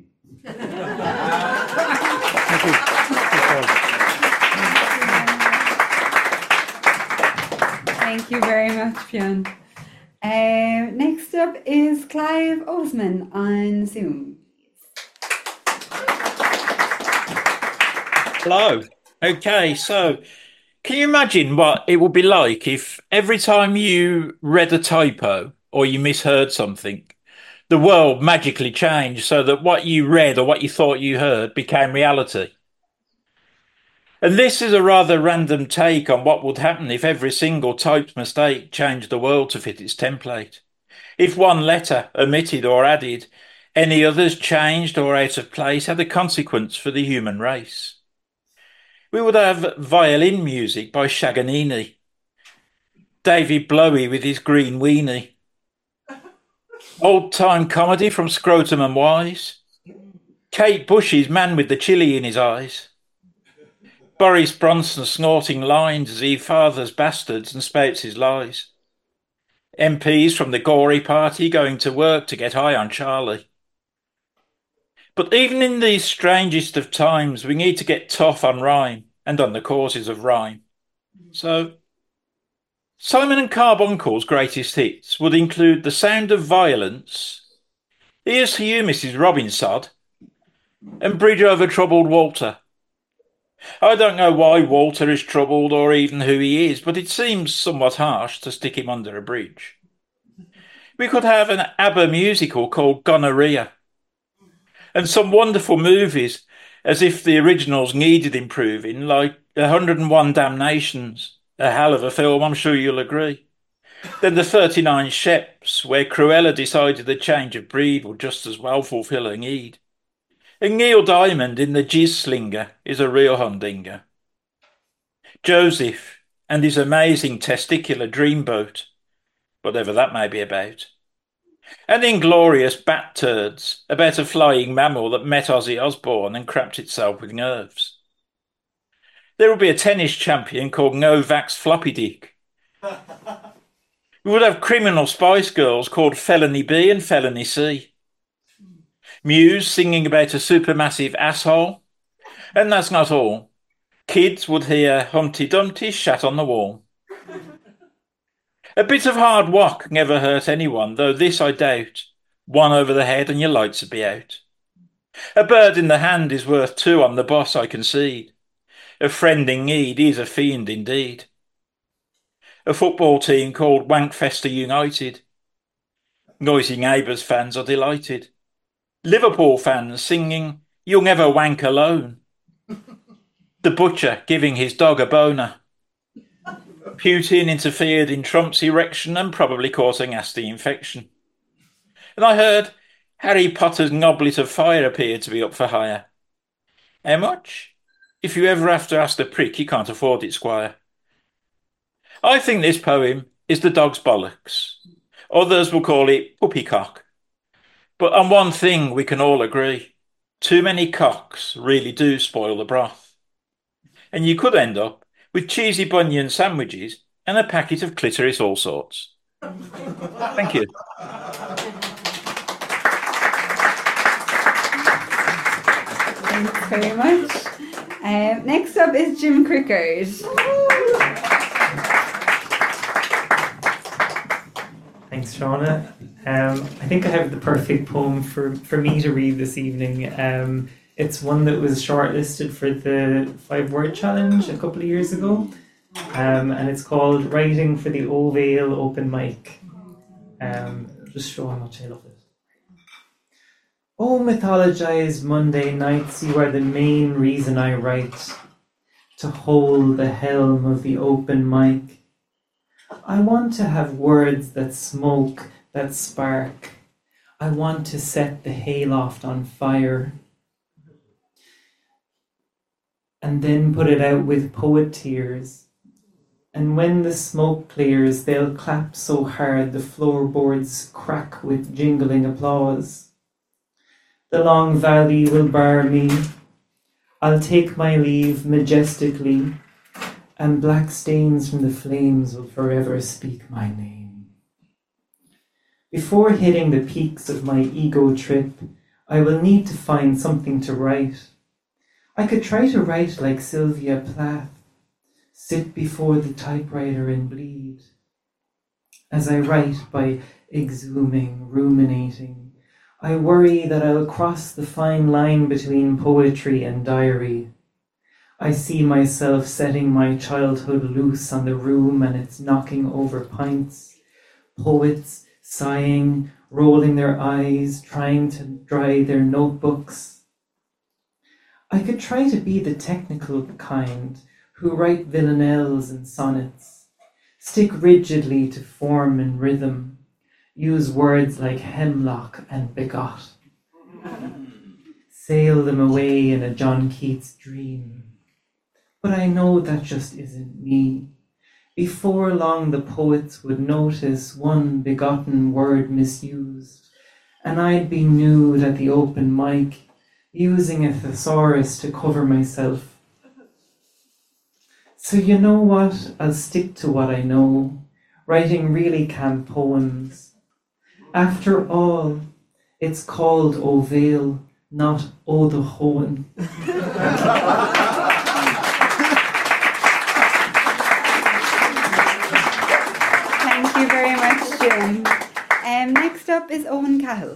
Thank you. Thank you very much, Fionn. Um, next up is Clive Osman on Zoom. Hello. Okay, so can you imagine what it would be like if every time you read a typo or you misheard something, the world magically changed so that what you read or what you thought you heard became reality? And this is a rather random take on what would happen if every single typed mistake changed the world to fit its template. If one letter, omitted or added, any others changed or out of place, had a consequence for the human race. We would have violin music by Shaganini, David Blowie with his green weenie, old-time comedy from Scrotum and Wise, Kate Bush's Man with the Chili in his eyes, Boris Bronson snorting lines as he fathers bastards and spouts his lies, M Ps from the gory party going to work to get high on Charlie. But even in these strangest of times, we need to get tough on rhyme and on the causes of rhyme. So, Simon and Carbuncle's greatest hits would include The Sound of Violence, Here's to You, Missus Robinsod, and Bridge Over Troubled Walter. I don't know why Walter is troubled or even who he is, but it seems somewhat harsh to stick him under a bridge. We could have an ABBA musical called Gonorrhea. And some wonderful movies, as if the originals needed improving, like one hundred and one Damnations, a hell of a film, I'm sure you'll agree. Then the thirty-nine Sheps, where Cruella decided the change of breed would just as well fulfil her need. And Neil Diamond in The Jizz Slinger is a real humdinger. Joseph and his amazing testicular dreamboat, whatever that may be about. And Inglorious Bat Turds, about a flying mammal that met Ozzy Osbourne and crapped itself with nerves. There will be a tennis champion called Novak's Floppy Dick. We would have criminal Spice Girls called Felony B and Felony C. Muse singing about a supermassive asshole. And that's not all. Kids would hear Humpty Dumpty shat on the wall. A bit of hard whack never hurt anyone, though this I doubt. One over the head and your lights would be out. A bird in the hand is worth two on the boss, I concede. A friend in need is a fiend indeed. A football team called Wankfester United. Noisy Neighbours fans are delighted. Liverpool fans singing, "You'll never wank alone." The butcher giving his dog a boner. Putin interfered in Trump's erection and probably caught a nasty infection. And I heard Harry Potter's Goblet of Fire appeared to be up for hire. How much? If you ever have to ask the prick, you can't afford it, Squire. I think this poem is the dog's bollocks. Others will call it puppycock. But on one thing we can all agree. Too many cocks really do spoil the broth. And you could end up with cheesy bunion sandwiches and a packet of clitoris all sorts. Thank you. Thanks very much. Um, next up is Jim Crickard. Thanks, Shauna. Um, I think I have the perfect poem for, for me to read this evening. Um, it's one that was shortlisted for the Five Word Challenge a couple of years ago. Um, and it's called Writing for the Ovale Open Mic. Um, just show how much I love it. Oh, mythologized Monday nights, you are the main reason I write. To hold the helm of the open mic. I want to have words that smoke, that spark. I want to set the hayloft on fire. And then put it out with poet tears. And when the smoke clears, they'll clap so hard the floorboards crack with jingling applause. The long valley will bar me. I'll take my leave majestically, and black stains from the flames will forever speak my name. Before hitting the peaks of my ego trip, I will need to find something to write. I could try to write like Sylvia Plath, sit before the typewriter and bleed. As I write by exhuming, ruminating, I worry that I'll cross the fine line between poetry and diary. I see myself setting my childhood loose on the room and it's knocking over pints. Poets sighing, rolling their eyes, trying to dry their notebooks. I could try to be the technical kind who write villanelles and sonnets, stick rigidly to form and rhythm, use words like hemlock and begot, sail them away in a John Keats dream. But I know that just isn't me. Before long the poets would notice one begotten word misused, and I'd be nude at the open mic, using a thesaurus to cover myself. So you know what? I'll stick to what I know, writing really canned poems. After all, it's called Ovale, not O the Hohen. Thank you very much, Jim. Um, next up is Owen Cahill.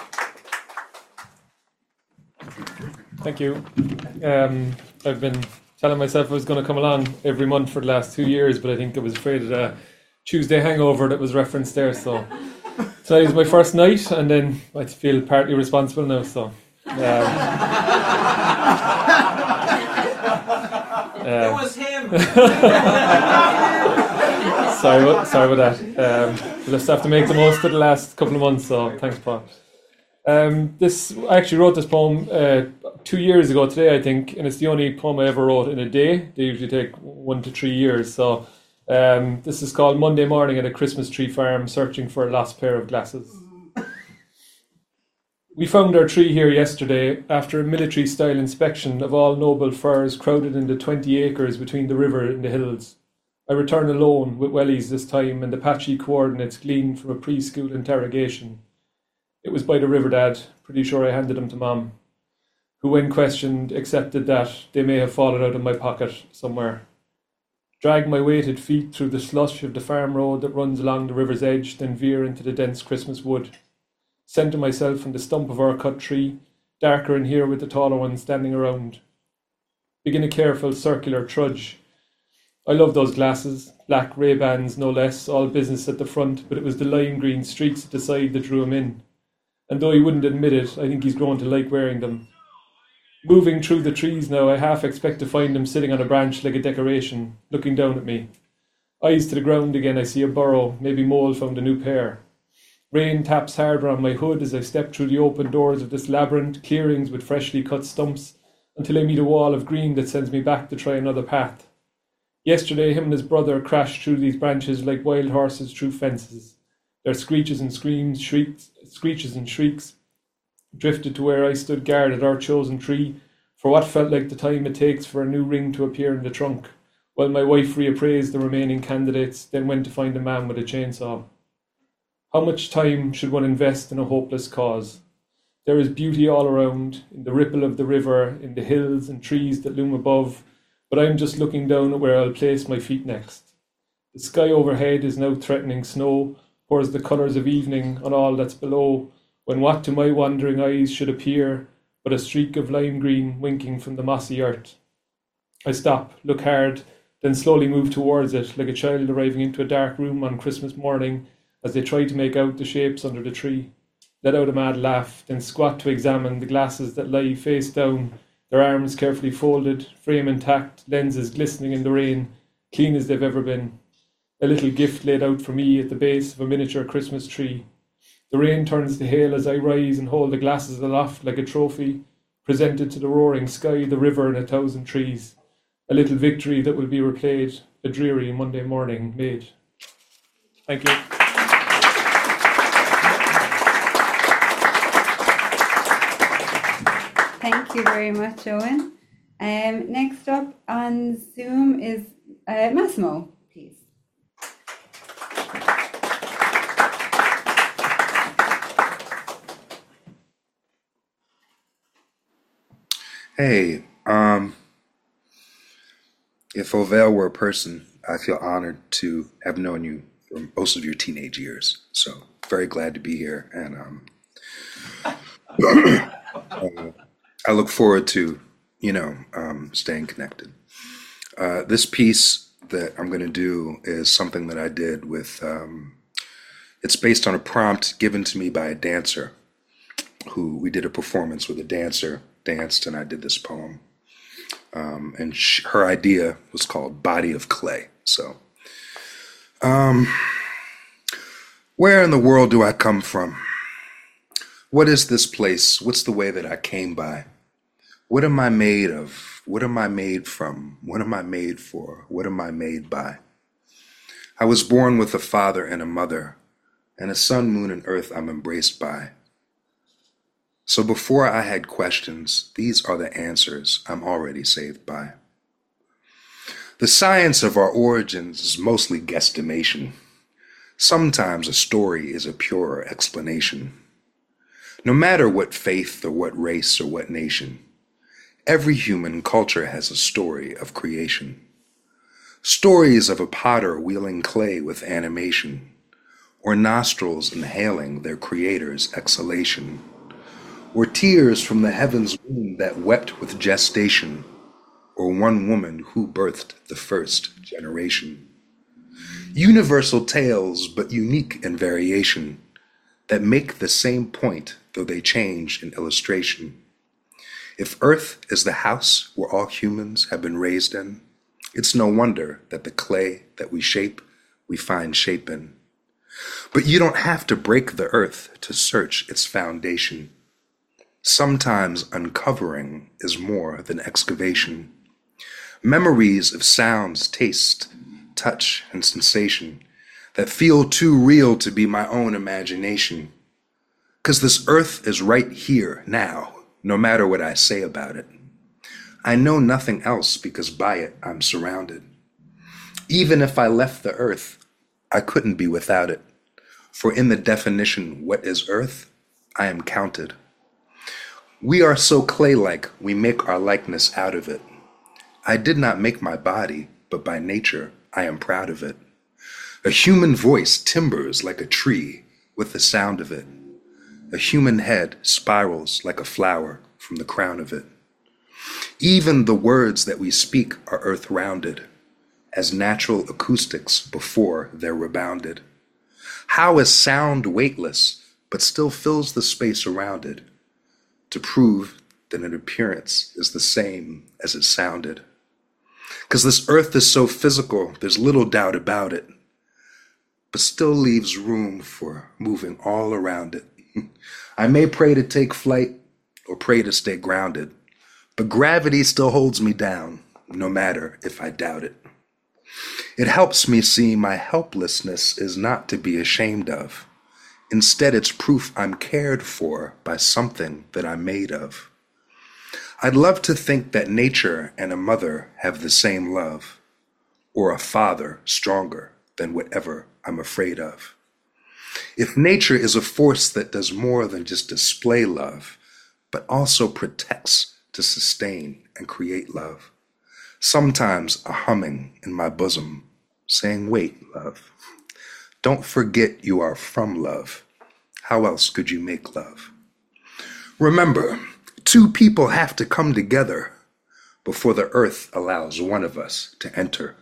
Thank you. Um, I've been telling myself I was going to come along every month for the last two years, but I think I was afraid of the Tuesday hangover that was referenced there. So tonight is my first night, and then I feel partly responsible now. So. Um, It was him. sorry, sorry about that. Um, we'll just have to make the most of the last couple of months. So thanks, Paul. Um, this I actually wrote this poem uh, two years ago today, I think, and it's the only poem I ever wrote in a day. They usually take one to three years. So um, this is called Monday Morning at a Christmas Tree Farm, Searching for a Lost Pair of Glasses. We found our tree here yesterday after a military-style inspection of all noble firs crowded into twenty acres between the river and the hills. I return alone with wellies this time and the patchy coordinates gleaned from a preschool interrogation. It was by the river, Dad. Pretty sure I handed them to Mom, who when questioned accepted that they may have fallen out of my pocket somewhere. Drag my weighted feet through the slush of the farm road that runs along the river's edge, then veer into the dense Christmas wood. Centre myself in the stump of our cut tree, darker in here with the taller ones standing around. Begin a careful circular trudge. I love those glasses, black Ray-Bans no less, all business at the front, but it was the lime green streaks at the side that drew him in. And though he wouldn't admit it, I think he's grown to like wearing them. Moving through the trees now, I half expect to find him sitting on a branch like a decoration, looking down at me. Eyes to the ground again, I see a burrow, maybe Mole found a new pair. Rain taps harder on my hood as I step through the open doors of this labyrinth, clearings with freshly cut stumps, until I meet a wall of green that sends me back to try another path. Yesterday, him and his brother crashed through these branches like wild horses through fences. Their screeches and screams, shrieks, screeches and shrieks, drifted to where I stood guard at our chosen tree, for what felt like the time it takes for a new ring to appear in the trunk, while my wife reappraised the remaining candidates, then went to find a man with a chainsaw. How much time should one invest in a hopeless cause? There is beauty all around, in the ripple of the river, in the hills and trees that loom above, but I'm just looking down at where I'll place my feet next. The sky overhead is now threatening snow, pours the colours of evening on all that's below, when what to my wandering eyes should appear but a streak of lime green winking from the mossy earth. I stop, look hard, then slowly move towards it, like a child arriving into a dark room on Christmas morning, as they try to make out the shapes under the tree. Let out a mad laugh, then squat to examine the glasses that lie face down, their arms carefully folded, frame intact, lenses glistening in the rain, clean as they've ever been. A little gift laid out for me at the base of a miniature Christmas tree. The rain turns to hail as I rise and hold the glasses aloft like a trophy, presented to the roaring sky, the river and a thousand trees. A little victory that will be replayed, a dreary Monday morning made. Thank you. Thank you very much, Owen. Um, next up on Zoom is uh, Massimo, please. Hey, um, if Ovale were a person, I feel honored to have known you for most of your teenage years. So very glad to be here, and um, uh, I look forward to, you know, um, staying connected. Uh, this piece that I'm going to do is something that I did with, um, it's based on a prompt given to me by a dancer who, we did a performance with a dancer, danced, and I did this poem. Um, and sh- her idea was called Body of Clay. So, um, where in the world do I come from? What is this place? What's the way that I came by? What am I made of? What am I made from? What am I made for? What am I made by? I was born with a father and a mother, and a sun, moon, and earth I'm embraced by. So before I had questions, these are the answers I'm already saved by. The science of our origins is mostly guesstimation. Sometimes a story is a purer explanation. No matter what faith or what race or what nation, every human culture has a story of creation. Stories of a potter wheeling clay with animation, or nostrils inhaling their creator's exhalation, or tears from the heavens' womb that wept with gestation, or one woman who birthed the first generation. Universal tales, but unique in variation, that make the same point, though they change in illustration. If Earth is the house where all humans have been raised in, it's no wonder that the clay that we shape, we find shape in. But you don't have to break the earth to search its foundation. Sometimes uncovering is more than excavation. Memories of sounds, taste, touch, and sensation that feel too real to be my own imagination. 'Cause this earth is right here now, no matter what I say about it. I know nothing else because by it I'm surrounded. Even if I left the earth, I couldn't be without it. For in the definition, what is earth, I am counted. We are so clay-like, we make our likeness out of it. I did not make my body, but by nature, I am proud of it. A human voice timbers like a tree with the sound of it. A human head spirals like a flower from the crown of it. Even the words that we speak are earth-rounded, as natural acoustics before they're rebounded. How is sound weightless, but still fills the space around it, to prove that an appearance is the same as it sounded? 'Cause this earth is so physical, there's little doubt about it, but still leaves room for moving all around it. I may pray to take flight or pray to stay grounded, but gravity still holds me down, no matter if I doubt it. It helps me see my helplessness is not to be ashamed of. Instead, it's proof I'm cared for by something that I'm made of. I'd love to think that nature and a mother have the same love, or a father stronger than whatever I'm afraid of. If nature is a force that does more than just display love, but also protects to sustain and create love. Sometimes a humming in my bosom, saying, wait, love, don't forget you are from love. How else could you make love? Remember, two people have to come together before the earth allows one of us to enter.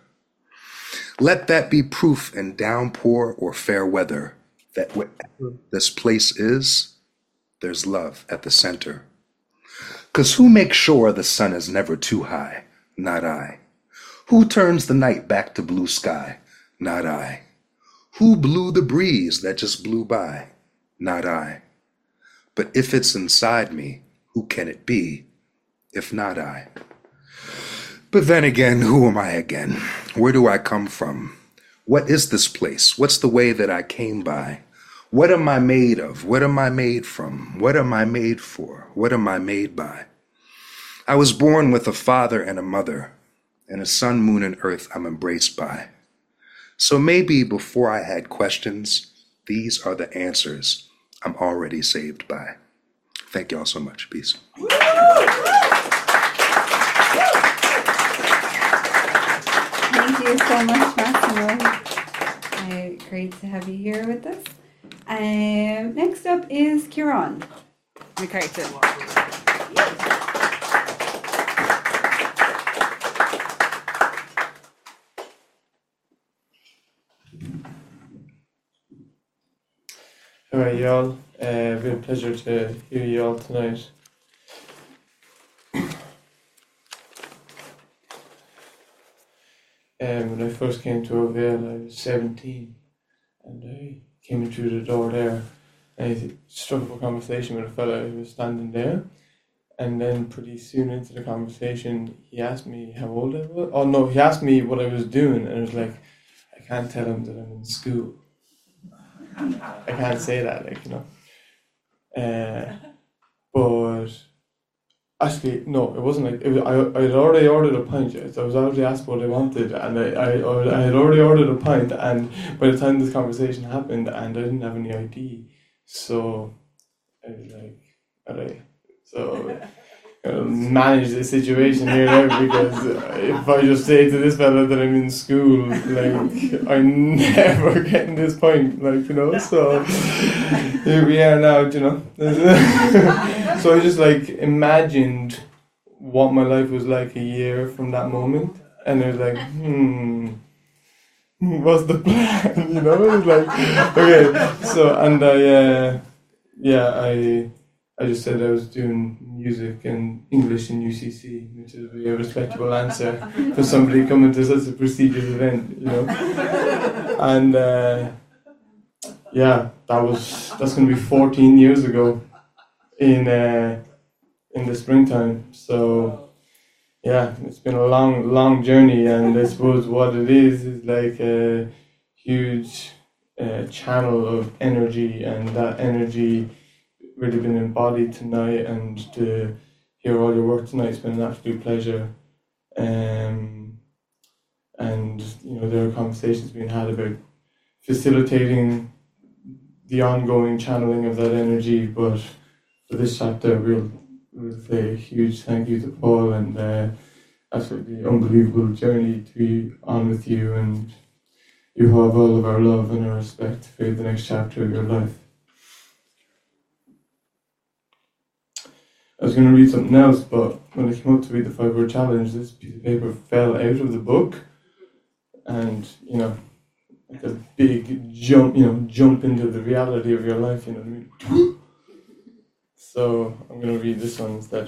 Let that be proof in downpour or fair weather that whatever this place is, there's love at the center. 'Cause who makes sure the sun is never too high? Not I. Who turns the night back to blue sky? Not I. Who blew the breeze that just blew by? Not I. But if it's inside me, who can it be, if not I? But then again, who am I again? Where do I come from? What is this place? What's the way that I came by? What am I made of? What am I made from? What am I made for? What am I made by? I was born with a father and a mother, and a sun, moon, and earth I'm embraced by. So maybe before I had questions, these are the answers I'm already saved by. Thank y'all so much. Peace. Thank you so much, Massimo. Uh, great to have you here with us. Um, next up is Kieran McCartan. All right, y'all. Uh, real pleasure to hear you all tonight. Um, when I first came to O'Vale, I was seventeen, and I came in through the door there, and I struck up a conversation with a fella who was standing there, and then pretty soon into the conversation, he asked me how old I was. Oh no, he asked me what I was doing, and I was like, I can't tell him that I'm in school. I can't say that, like, you know. Uh, but actually, no, it wasn't like, it was, I, I had already ordered a pint. I was already asked what I wanted, and I, I, I had already ordered a pint, and by the time this conversation happened, and I didn't have any I D, so I was like, alright, so uh, manage the situation here now, because if I just say to this fella that I'm in school, like, I'm never getting this point, like, you know, so here we are now, you know. So I just like imagined what my life was like a year from that moment, and I was like, hmm, what's the plan? You know, it was like, okay. So and I, uh, yeah, I, I just said I was doing music and English in U C C, which is a respectable answer for somebody coming to such a prestigious event, you know. And uh, yeah, that was that's going to be fourteen years ago in uh, in the springtime. So yeah, it's been a long, long journey, and I suppose what it is is like a huge uh, channel of energy, and that energy really been embodied tonight, and to hear all your work tonight has been an absolute pleasure. Um, and you know, there are conversations being had about facilitating the ongoing channeling of that energy, but for this chapter, we'll, we'll say a huge thank you to Paul, and uh, absolutely unbelievable journey to be on with you, and you have all of our love and our respect for the next chapter of your life. I was going to read something else, but when I came up to read the five-word challenge, this piece of paper fell out of the book, and, you know, like a big jump, you know, jump into the reality of your life, you know what I mean? So I'm going to read this one instead.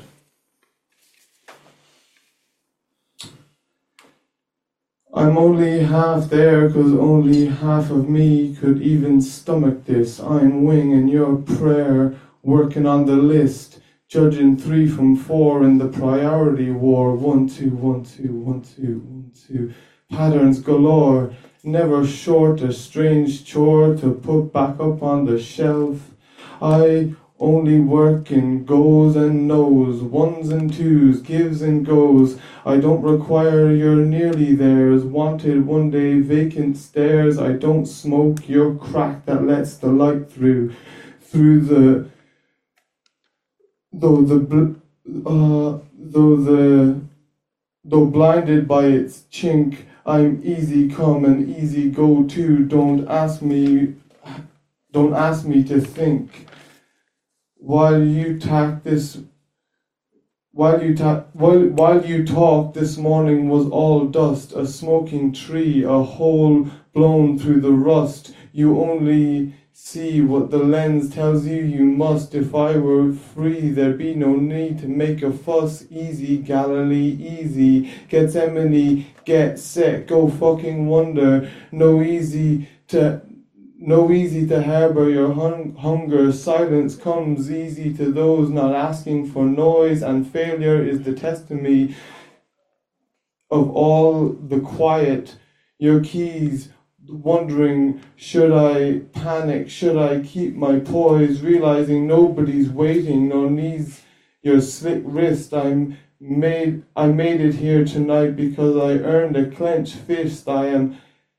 I'm only half there, 'cause only half of me could even stomach this. I'm winging your prayer, working on the list, judging three from four in the priority war. One, two, one, two, one, two, one, two. Patterns galore, never short a strange chore to put back up on the shelf. I only work in goes and no's, ones and twos, gives and goes. I don't require your nearly theirs, wanted one day vacant stares. I don't smoke your crack that lets the light through, through the, though the, bl- uh, though the, though blinded by its chink. I'm easy come and easy go too. Don't ask me, don't ask me to think. While you tack this, while you ta- while while you talk, this morning was all dust, a smoking tree, a hole blown through the rust. You only see what the lens tells you you must. If I were free, there'd be no need to make a fuss. Easy, Galilee, easy. Gethsemane, get set, go fucking wonder. No easy to. No easy to harbor your hun- hunger. Silence comes easy to those not asking for noise, and failure is the testimony of all the quiet. Your keys, wondering, should I panic, should I keep my poise, realizing nobody's waiting, nor needs your slick wrist. I'm made, I made it here tonight because I earned a clenched fist. I am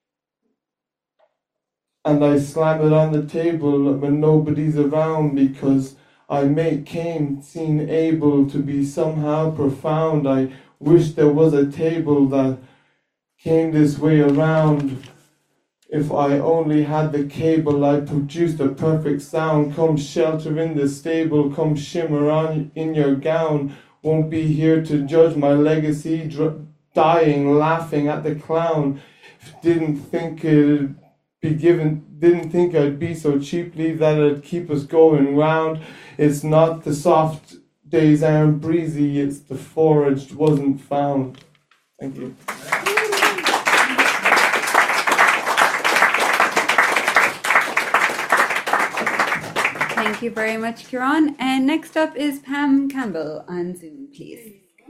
And I slam it on the table when nobody's around, because I make came seen able to be somehow profound. I wish there was a table that came this way around. If I only had the cable, I'd produce the perfect sound. Come shelter in the stable, come shimmer on in your gown. Won't be here to judge my legacy, dr- dying, laughing at the clown. Didn't think it'd be given, didn't think I'd be so cheaply that it'd keep us going round. It's not the soft days aren't breezy, it's the foraged wasn't found. Thank you. Thank you very much, Kieran. And next up is Pam Campbell on Zoom, please.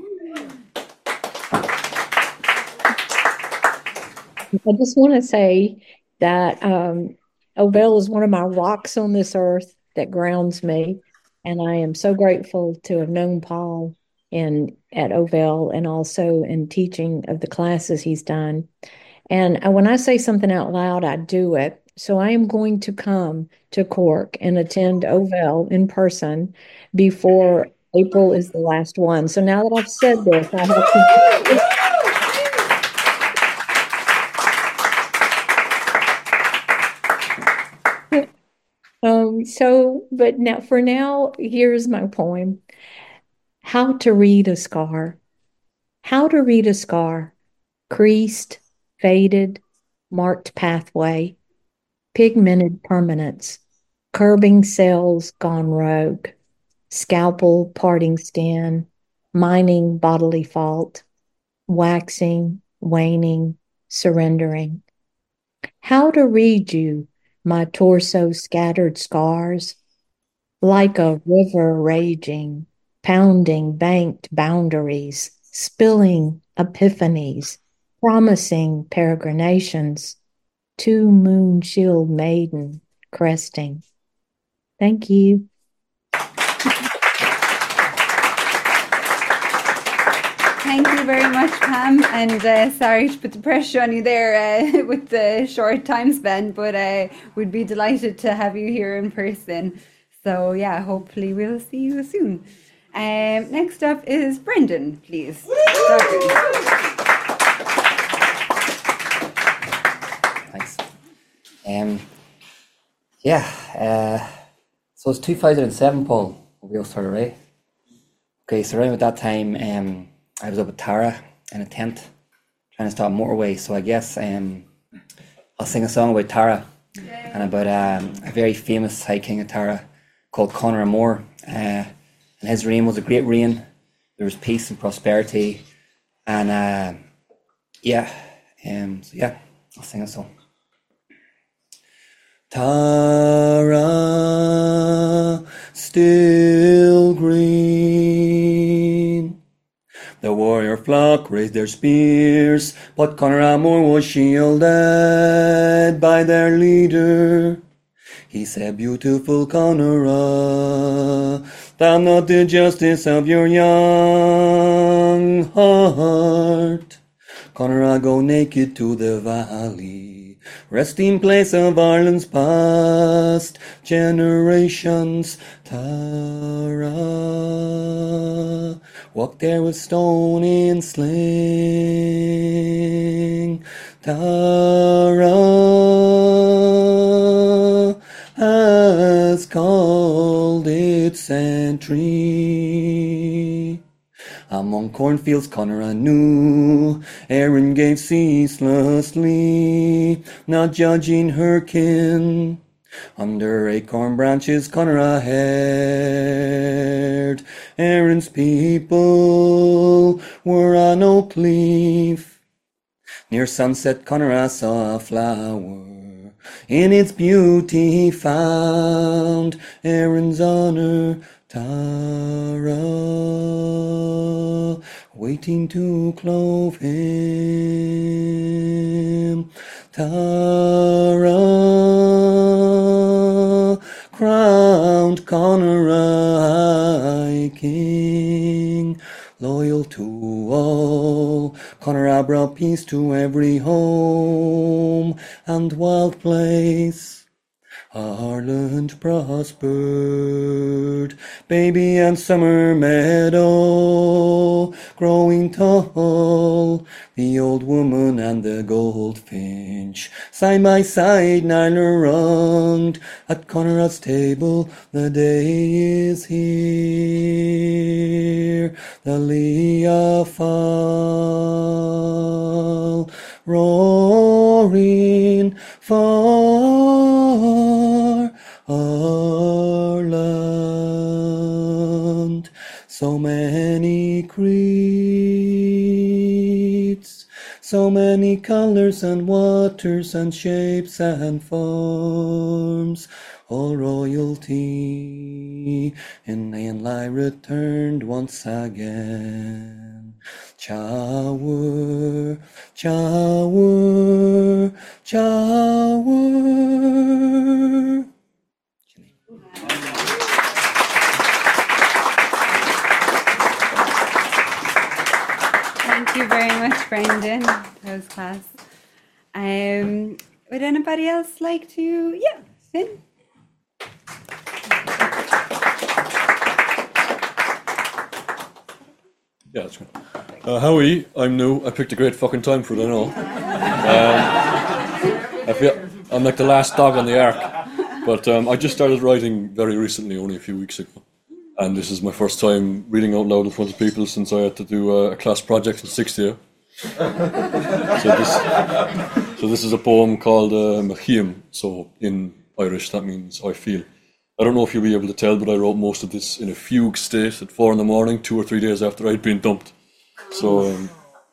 I just want to say that um, Ovell is one of my rocks on this earth that grounds me, and I am so grateful to have known Paul in at Ovell and also in teaching of the classes he's done. And when I say something out loud, I do it. So I am going to come to Cork and attend Ovell in person before April is the last one. So now that I've said this, I have to. Um, so, but now, for now, here's my poem. How to read a scar. How to read a scar. Creased, faded, marked pathway, pigmented permanence, curbing cells gone rogue, scalpel parting skin, mining bodily fault, waxing, waning, surrendering. How to read you, my torso scattered scars, like a river raging, pounding banked boundaries, spilling epiphanies, promising peregrinations, two moon shield maiden cresting. Thank you. Thank you very much, Pam, and uh, sorry to put the pressure on you there uh, with the short time span, but uh, we'd be delighted to have you here in person. So yeah, hopefully we'll see you soon. Um, next up is Brendan, please. Thanks. Um, yeah, uh, so it's two thousand seven, Paul, when we all started, right? Okay, so around at that time, um, I was up at Tara in a tent trying to stop motorway. So I guess um, I'll sing a song about Tara and about um, a very famous High King of Tara called Conor O'More. Uh, and his reign was a great reign. There was peace and prosperity. And uh, yeah, um, so yeah, I'll sing a song. Tara, still green. The warrior flock raised their spears, but Conor O'More was shielded by their leader. He said, beautiful Conor, thou not the justice of your young heart. Conor, I go naked to the valley, resting place of Ireland's past generations. Tara, walk there with stone in sling. Tara has called its sentry. Among cornfields Conor knew, Erin gave ceaselessly, not judging her kin. Under acorn branches Conor heard, Erin's people were on Oak Leaf. Near sunset Conor saw a flower, in its beauty found Erin's honour. Tara, waiting to clove him. Tara, crowned Conor High King, loyal to all. Conor brought peace to every home and wild place. Ireland prospered, baby and summer meadow growing tall. The old woman and the goldfinch side by side, Nyler runged at Conor's table. The day is here, the Leah fall, roaring for our land. So many creeds, so many colors and waters and shapes and forms, all royalty in Nainlai returned once again. Chawer, chawer, chawer. Thank you very much, Brendan. That was class. Um, would anybody else like to? Yeah, Finn. Yeah, that's good. Uh, Howie, I'm new. I picked a great fucking time for it, I know. Um, I feel I'm like the last dog on the ark. But um, I just started writing very recently, only a few weeks ago. And this is my first time reading out loud in front of people since I had to do a, a class project in sixth year. so, this, so this is a poem called uh, Machim. So in Irish that means I feel. I don't know if you'll be able to tell, but I wrote most of this in a fugue state at four in the morning, two or three days after I'd been dumped. So um,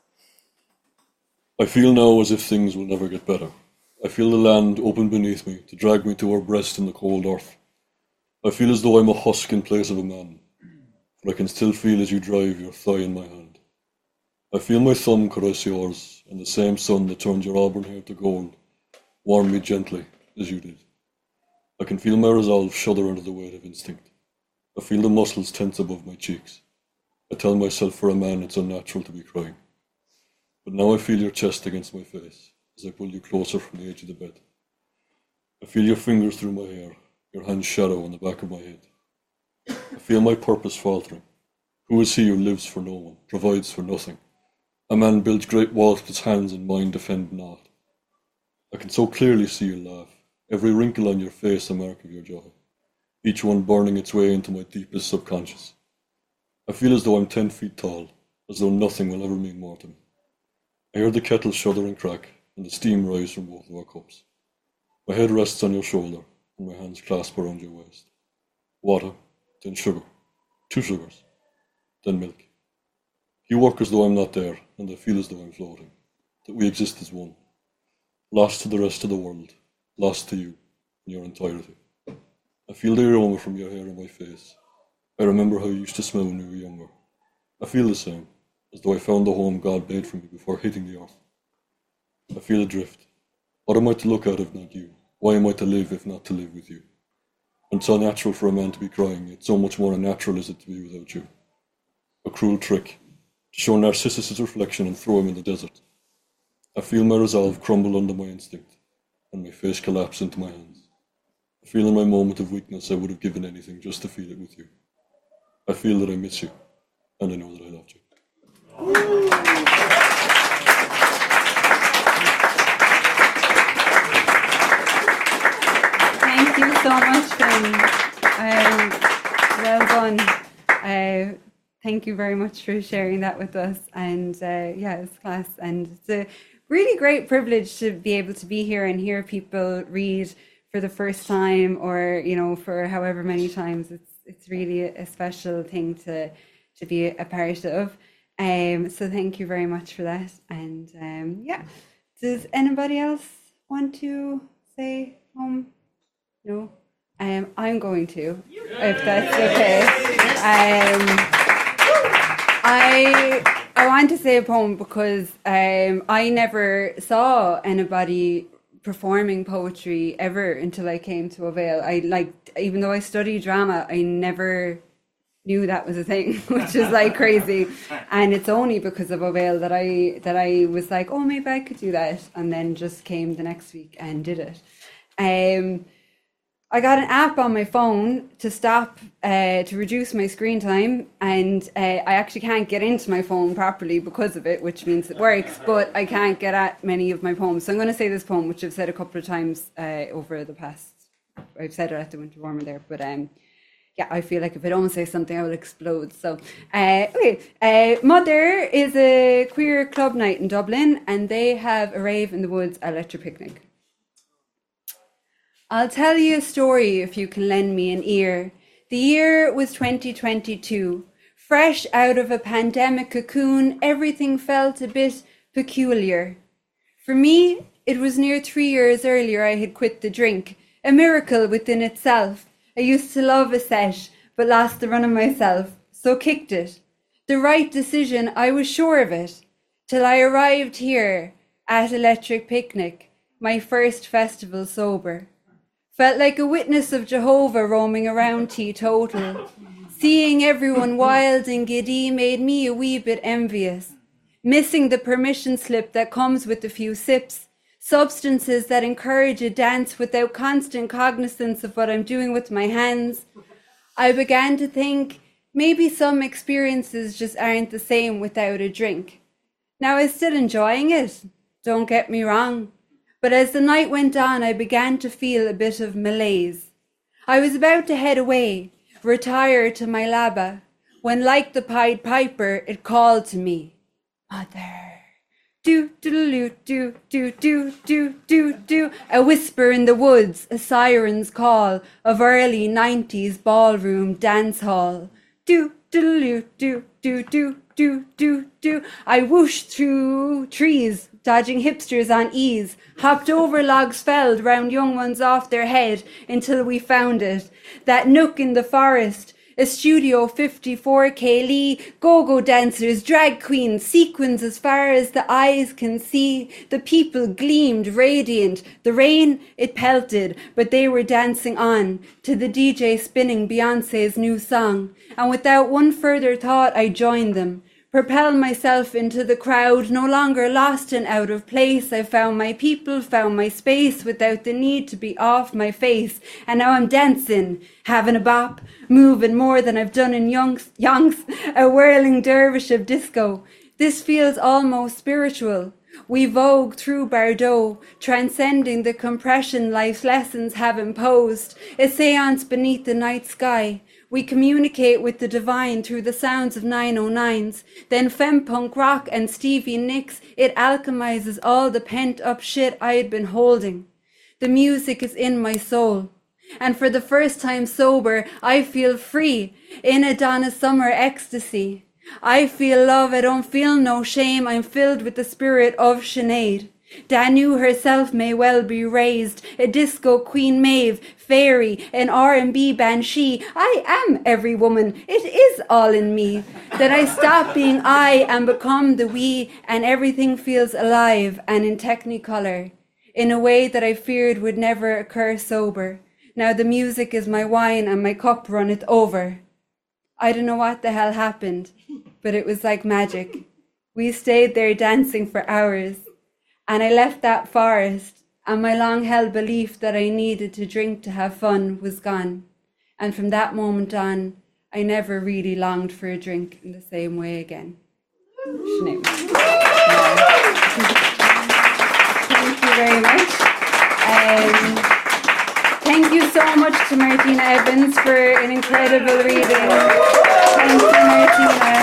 I feel now as if things will never get better. I feel the land open beneath me to drag me to her breast in the cold earth. I feel as though I'm a husk in place of a man, but I can still feel as you drive your thigh in my hand. I feel my thumb caress yours, and the same sun that turned your auburn hair to gold warm me gently as you did. I can feel my resolve shudder under the weight of instinct. I feel the muscles tense above my cheeks. I tell myself for a man it's unnatural to be crying. But now I feel your chest against my face as I pull you closer from the edge of the bed. I feel your fingers through my hair, your hand's shadow on the back of my head. I feel my purpose faltering. Who is he who lives for no one, provides for nothing? A man builds great walls with his hands and mine defend not. I can so clearly see you laugh, every wrinkle on your face a mark of your joy, each one burning its way into my deepest subconscious. I feel as though I'm ten feet tall, as though nothing will ever mean more to me. I hear the kettle shudder and crack, and the steam rise from both of our cups. My head rests on your shoulder, and my hands clasp around your waist. Water, then sugar, two sugars, then milk. You work as though I'm not there, and I feel as though I'm floating, that we exist as one, lost to the rest of the world, lost to you in your entirety. I feel the aroma from your hair on my face. I remember how you used to smell when we were younger. I feel the same, as though I found the home God made for me before hitting the earth. I feel adrift. What am I to look at if not you? Why am I to live if not to live with you? And it's unnatural for a man to be crying, yet so much more unnatural is it to be without you. A cruel trick, to show Narcissus' reflection and throw him in the desert. I feel my resolve crumble under my instinct, and my face collapse into my hands. I feel in my moment of weakness I would have given anything just to feel it with you. I feel that I miss you, and I know that I loved you. Thank you so much, Finn. Um, well done. Uh, thank you very much for sharing that with us. And uh, yeah, it's class. And it's a really great privilege to be able to be here and hear people read for the first time, or you know, for however many times. It's it's really a special thing to to be a part of. Um, so thank you very much for that. And um, yeah, does anybody else want to say home? No, um, I'm going to, if that's okay. Um, I I want to say a poem because um, I never saw anybody performing poetry ever until I came to Avail. I like, even though I studied drama, I never knew that was a thing, which is like crazy. And it's only because of Avail that I that I was like, oh, maybe I could do that, and then just came the next week and did it. Um, I got an app on my phone to stop, uh, to reduce my screen time, and uh, I actually can't get into my phone properly because of it, which means it works, but I can't get at many of my poems. So I'm going to say this poem, which I've said a couple of times uh, over the past, I've said it at the Winter Warmer there, but um, yeah, I feel like if I don't say something, I will explode. So, uh, okay, uh, Mother is a queer club night in Dublin, and they have a rave in the woods at Electric Picnic. I'll tell you a story if you can lend me an ear. The year was twenty twenty-two. Fresh out of a pandemic cocoon, everything felt a bit peculiar. For me, it was near three years earlier I had quit the drink, a miracle within itself. I used to love a set, but lost the run of myself, so kicked it. The right decision, I was sure of it, till I arrived here at Electric Picnic, my first festival sober. Felt like a witness of Jehovah roaming around teetotal. Seeing everyone wild and giddy made me a wee bit envious. Missing the permission slip that comes with a few sips. Substances that encourage a dance without constant cognizance of what I'm doing with my hands. I began to think maybe some experiences just aren't the same without a drink. Now I was still enjoying it, don't get me wrong. But as the night went on, I began to feel a bit of malaise. I was about to head away retire to my labba, when like the Pied Piper it called to me, Mother. Do, do, do, do, do, do, do, do, a whisper in the woods, a siren's call of early nineties ballroom dance hall. Do, do, do, do, do, do, do, do. I whooshed through trees, dodging hipsters on ease, hopped over logs felled round young ones off their head until we found it. That nook in the forest, a Studio fifty-four K Lee, go-go dancers, drag queens, sequins as far as the eyes can see. The people gleamed radiant. The rain, it pelted, but they were dancing on to the D J spinning Beyonce's new song. And without one further thought, I joined them. Propelled myself into the crowd, no longer lost and out of place. I found my people, found my space, without the need to be off my face. And now I'm dancing, having a bop, moving more than I've done in yonks, yonks, a whirling dervish of disco. This feels almost spiritual. We vogue through Bardot, transcending the compression life's lessons have imposed. A seance beneath the night sky. We communicate with the divine through the sounds of nine oh nines. Then femme-punk rock and Stevie Nicks, it alchemizes all the pent-up shit I had been holding. The music is in my soul. And for the first time sober, I feel free in a Donna Summer ecstasy. I feel love, I don't feel no shame. I'm filled with the spirit of Sinead. Danu herself may well be raised, a disco Queen Maeve, fairy, an R and B banshee. I am every woman, it is all in me. That I stop being I and become the we, and everything feels alive and in technicolor, in a way that I feared would never occur sober. Now the music is my wine and my cup runneth over. I don't know what the hell happened, but it was like magic. We stayed there dancing for hours. And I left that forest, and my long-held belief that I needed to drink to have fun was gone. And from that moment on, I never really longed for a drink in the same way again. Sinead. Thank you very much. Um, thank you so much to Martina Evans for an incredible reading. Thank you, Martina.